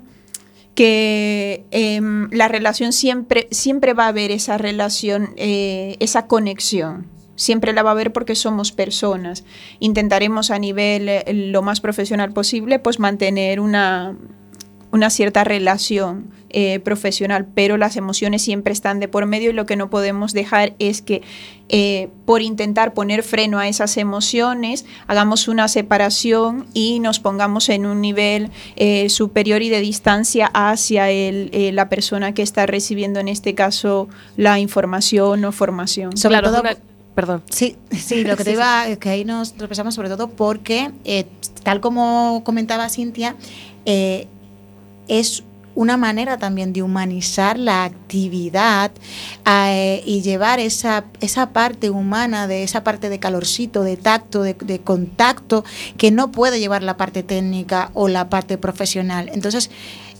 que eh, la relación siempre, siempre va a haber esa relación, eh, esa conexión. Siempre la va a haber porque somos personas. Intentaremos a nivel eh, lo más profesional posible pues mantener una... una cierta relación eh, profesional, pero las emociones siempre están de por medio y lo que no podemos dejar es que eh, por intentar poner freno a esas emociones hagamos una separación y nos pongamos en un nivel eh, superior y de distancia hacia el, eh, la persona que está recibiendo en este caso la información o formación. Sobre claro, todo, una, perdón. Sí, sí, lo que te iba, que ahí nos tropezamos sobre todo porque, eh, tal como comentaba Cintia, eh, es una manera también de humanizar la actividad eh, y llevar esa, esa parte humana, de esa parte de calorcito, de tacto, de, de contacto, que no puede llevar la parte técnica o la parte profesional. Entonces,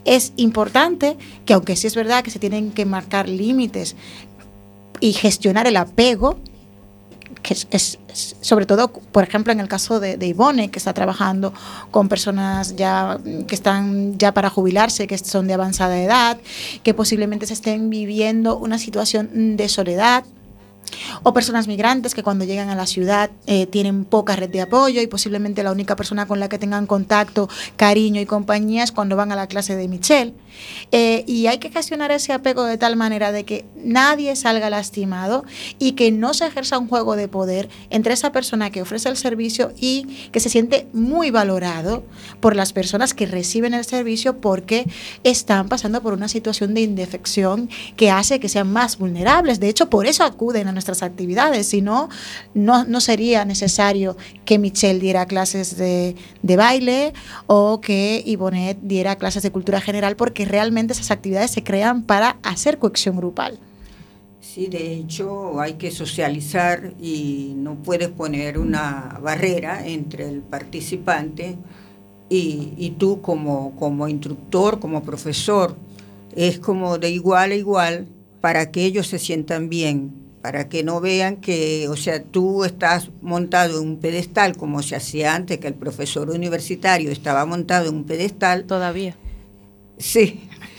es importante que, aunque sí es verdad que se tienen que marcar límites y gestionar el apego, que es, es, es sobre todo, por ejemplo, en el caso de, de Ivone, que está trabajando con personas ya que están ya para jubilarse, que son de avanzada edad, que posiblemente se estén viviendo una situación de soledad, o personas migrantes que cuando llegan a la ciudad eh, tienen poca red de apoyo y posiblemente la única persona con la que tengan contacto, cariño y compañía es cuando van a la clase de Michelle. Eh, y hay que gestionar ese apego de tal manera de que nadie salga lastimado y que no se ejerza un juego de poder entre esa persona que ofrece el servicio y que se siente muy valorado por las personas que reciben el servicio, porque están pasando por una situación de indefección que hace que sean más vulnerables. De hecho, por eso acuden a nuestras actividades, si no, no, no sería necesario que Michelle diera clases de, de baile o que Ivonne diera clases de cultura general, porque realmente esas actividades se crean para hacer cohesión grupal. Sí, de hecho hay que socializar y no puedes poner una barrera entre el participante y, y tú como, como instructor, como profesor. Es como de igual a igual para que ellos se sientan bien, para que no vean que, o sea, tú estás montado en un pedestal como se hacía antes, que el profesor universitario estaba montado en un pedestal. Todavía. Sí.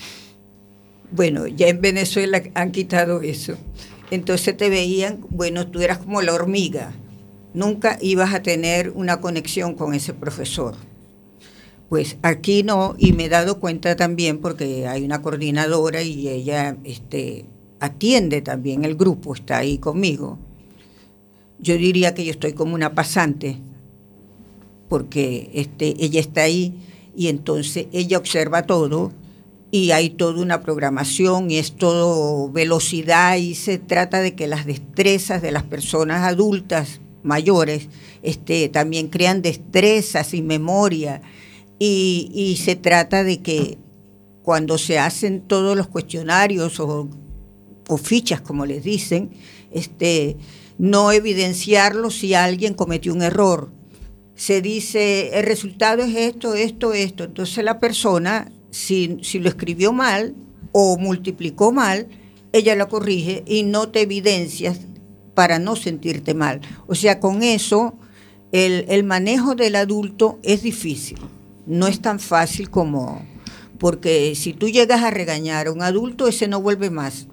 Bueno, ya en Venezuela han quitado eso. Entonces te veían, bueno, tú eras como la hormiga. Nunca ibas a tener una conexión con ese profesor. Pues aquí no, y me he dado cuenta también porque hay una coordinadora y ella este, atiende también el grupo, está ahí conmigo. Yo diría que yo estoy como una pasante, porque este, ella está ahí y entonces ella observa todo y hay toda una programación y es todo velocidad y se trata de que las destrezas de las personas adultas mayores este, también crean destrezas y memoria y, y se trata de que cuando se hacen todos los cuestionarios o, o fichas, como les dicen, este, no evidenciarlo si alguien cometió un error. Se dice, el resultado es esto, esto, esto. Entonces la persona, si, si lo escribió mal o multiplicó mal, ella lo corrige y no te evidencias para no sentirte mal. O sea, con eso, el, el manejo del adulto es difícil. No es tan fácil como... Porque si tú llegas a regañar a un adulto, ese no vuelve más.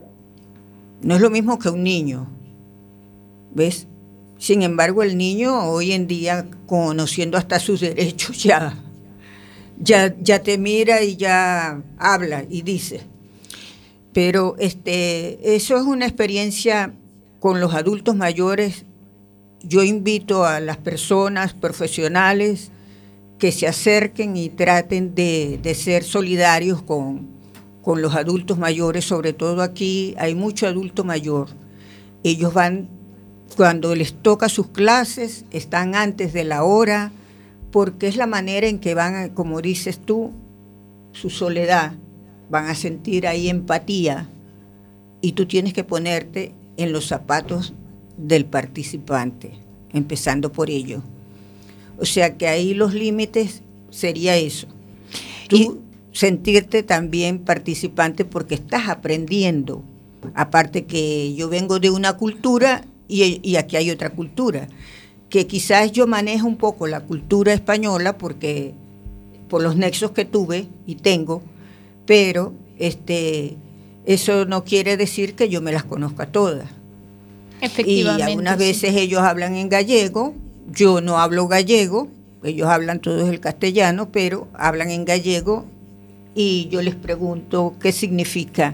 No es lo mismo que un niño. ¿Ves? Sin embargo, el niño hoy en día, conociendo hasta sus derechos, ya, ya, ya te mira y ya habla y dice. Pero este, eso es una experiencia con los adultos mayores. Yo invito a las personas profesionales que se acerquen y traten de, de ser solidarios con, con los adultos mayores. Sobre todo aquí hay mucho adulto mayor. Ellos van... Cuando les toca sus clases, están antes de la hora, porque es la manera en que van, a, como dices tú, su soledad, van a sentir ahí empatía y tú tienes que ponerte en los zapatos del participante, empezando por ello. O sea que ahí los límites sería eso. Tú y sentirte también participante porque estás aprendiendo. Aparte que yo vengo de una cultura... Y, y aquí hay otra cultura, que quizás yo manejo un poco la cultura española porque por los nexos que tuve y tengo, pero este, eso no quiere decir que yo me las conozca todas. Efectivamente. Y algunas sí. veces ellos hablan en gallego, yo no hablo gallego, ellos hablan todos el castellano, pero hablan en gallego y yo les pregunto qué significa.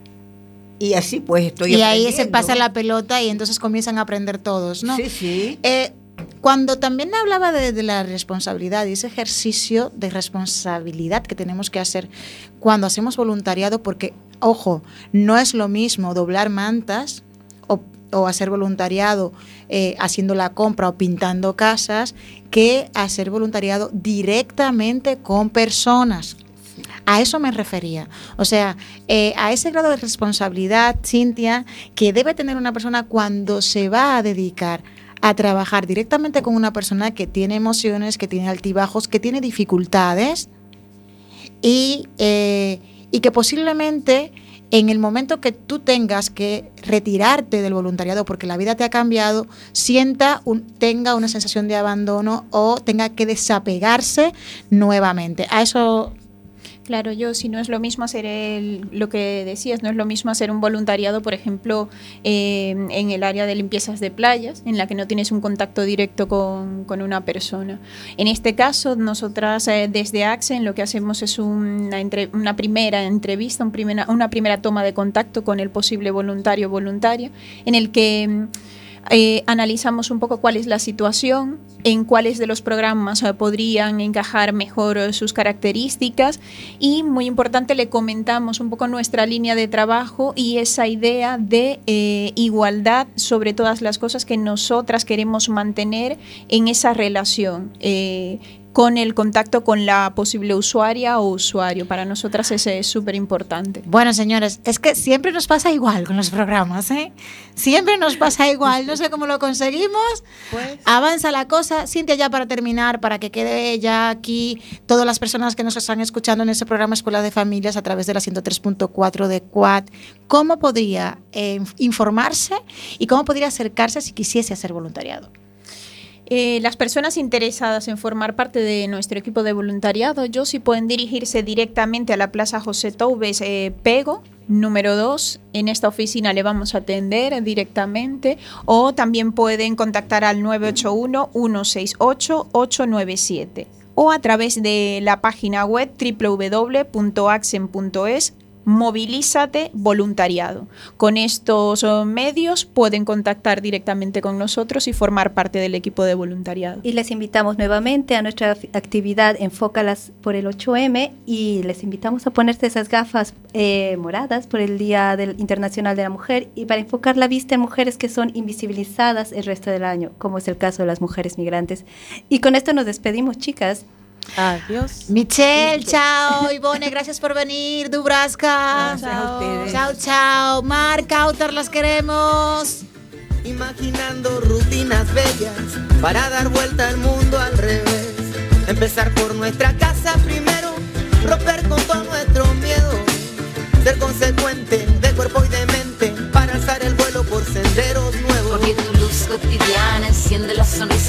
Y así pues estoy y aprendiendo. ahí se pasa la pelota y entonces comienzan a aprender todos, ¿no? Sí, sí. Eh, cuando también hablaba de, de la responsabilidad y ese ejercicio de responsabilidad que tenemos que hacer cuando hacemos voluntariado, porque, ojo, no es lo mismo doblar mantas o, o hacer voluntariado eh, haciendo la compra o pintando casas que hacer voluntariado directamente con personas. A eso me refería. O sea, eh, a ese grado de responsabilidad, Cintia, que debe tener una persona cuando se va a dedicar a trabajar directamente con una persona que tiene emociones, que tiene altibajos, que tiene dificultades y, eh, y que posiblemente en el momento que tú tengas que retirarte del voluntariado porque la vida te ha cambiado, sienta un, tenga una sensación de abandono o tenga que desapegarse nuevamente. A eso... Claro, yo si no es lo mismo hacer el, lo que decías, no es lo mismo hacer un voluntariado, por ejemplo, eh, en el área de limpiezas de playas, en la que no tienes un contacto directo con, con una persona. En este caso, nosotras eh, desde ACSEN lo que hacemos es una, entre, una primera entrevista, un primera, una primera toma de contacto con el posible voluntario o voluntaria, en el que... Eh, analizamos un poco cuál es la situación, en cuáles de los programas eh, podrían encajar mejor eh, sus características y, muy importante, le comentamos un poco nuestra línea de trabajo y esa idea de eh, igualdad sobre todas las cosas que nosotras queremos mantener en esa relación. Eh, con el contacto con la posible usuaria o usuario. Para nosotras ese es súper importante. Bueno, señores, es que siempre nos pasa igual con los programas, ¿eh? Siempre nos pasa igual. No sé cómo lo conseguimos. Pues. Avanza la cosa. Cintia, ya para terminar, para que quede ya aquí todas las personas que nos están escuchando en ese programa Escuela de Familias a través de la ciento tres punto cuatro de Quad, ¿cómo podría eh, informarse y cómo podría acercarse si quisiese hacer voluntariado? Eh, las personas interesadas en formar parte de nuestro equipo de voluntariado, yo sí pueden dirigirse directamente a la Plaza José Toubes eh, Pego, número dos. En esta oficina le vamos a atender directamente, o también pueden contactar al nueve ocho uno, uno seis ocho, ocho nueve siete o a través de la página web doble u doble u doble u punto acsen punto es. Movilízate Voluntariado. Con estos medios pueden contactar directamente con nosotros y formar parte del equipo de voluntariado. Y les invitamos nuevamente a nuestra actividad Enfócalas por el ocho eme y les invitamos a ponerse esas gafas eh, moradas por el Día del Internacional de la Mujer y para enfocar la vista en mujeres que son invisibilizadas el resto del año, como es el caso de las mujeres migrantes. Y con esto nos despedimos, chicas. Adiós. Michelle, chao. Ivone, gracias por venir. Dubraska. Chao. Chao, chao. Mar, Cautar, las queremos. Imaginando rutinas bellas para dar vuelta al mundo al revés. Empezar por nuestra casa primero, romper con todo nuestro miedo. Ser consecuente de cuerpo y de mente para alzar el vuelo por senderos nuevos. Porque tu luz cotidiana enciende la sonrisa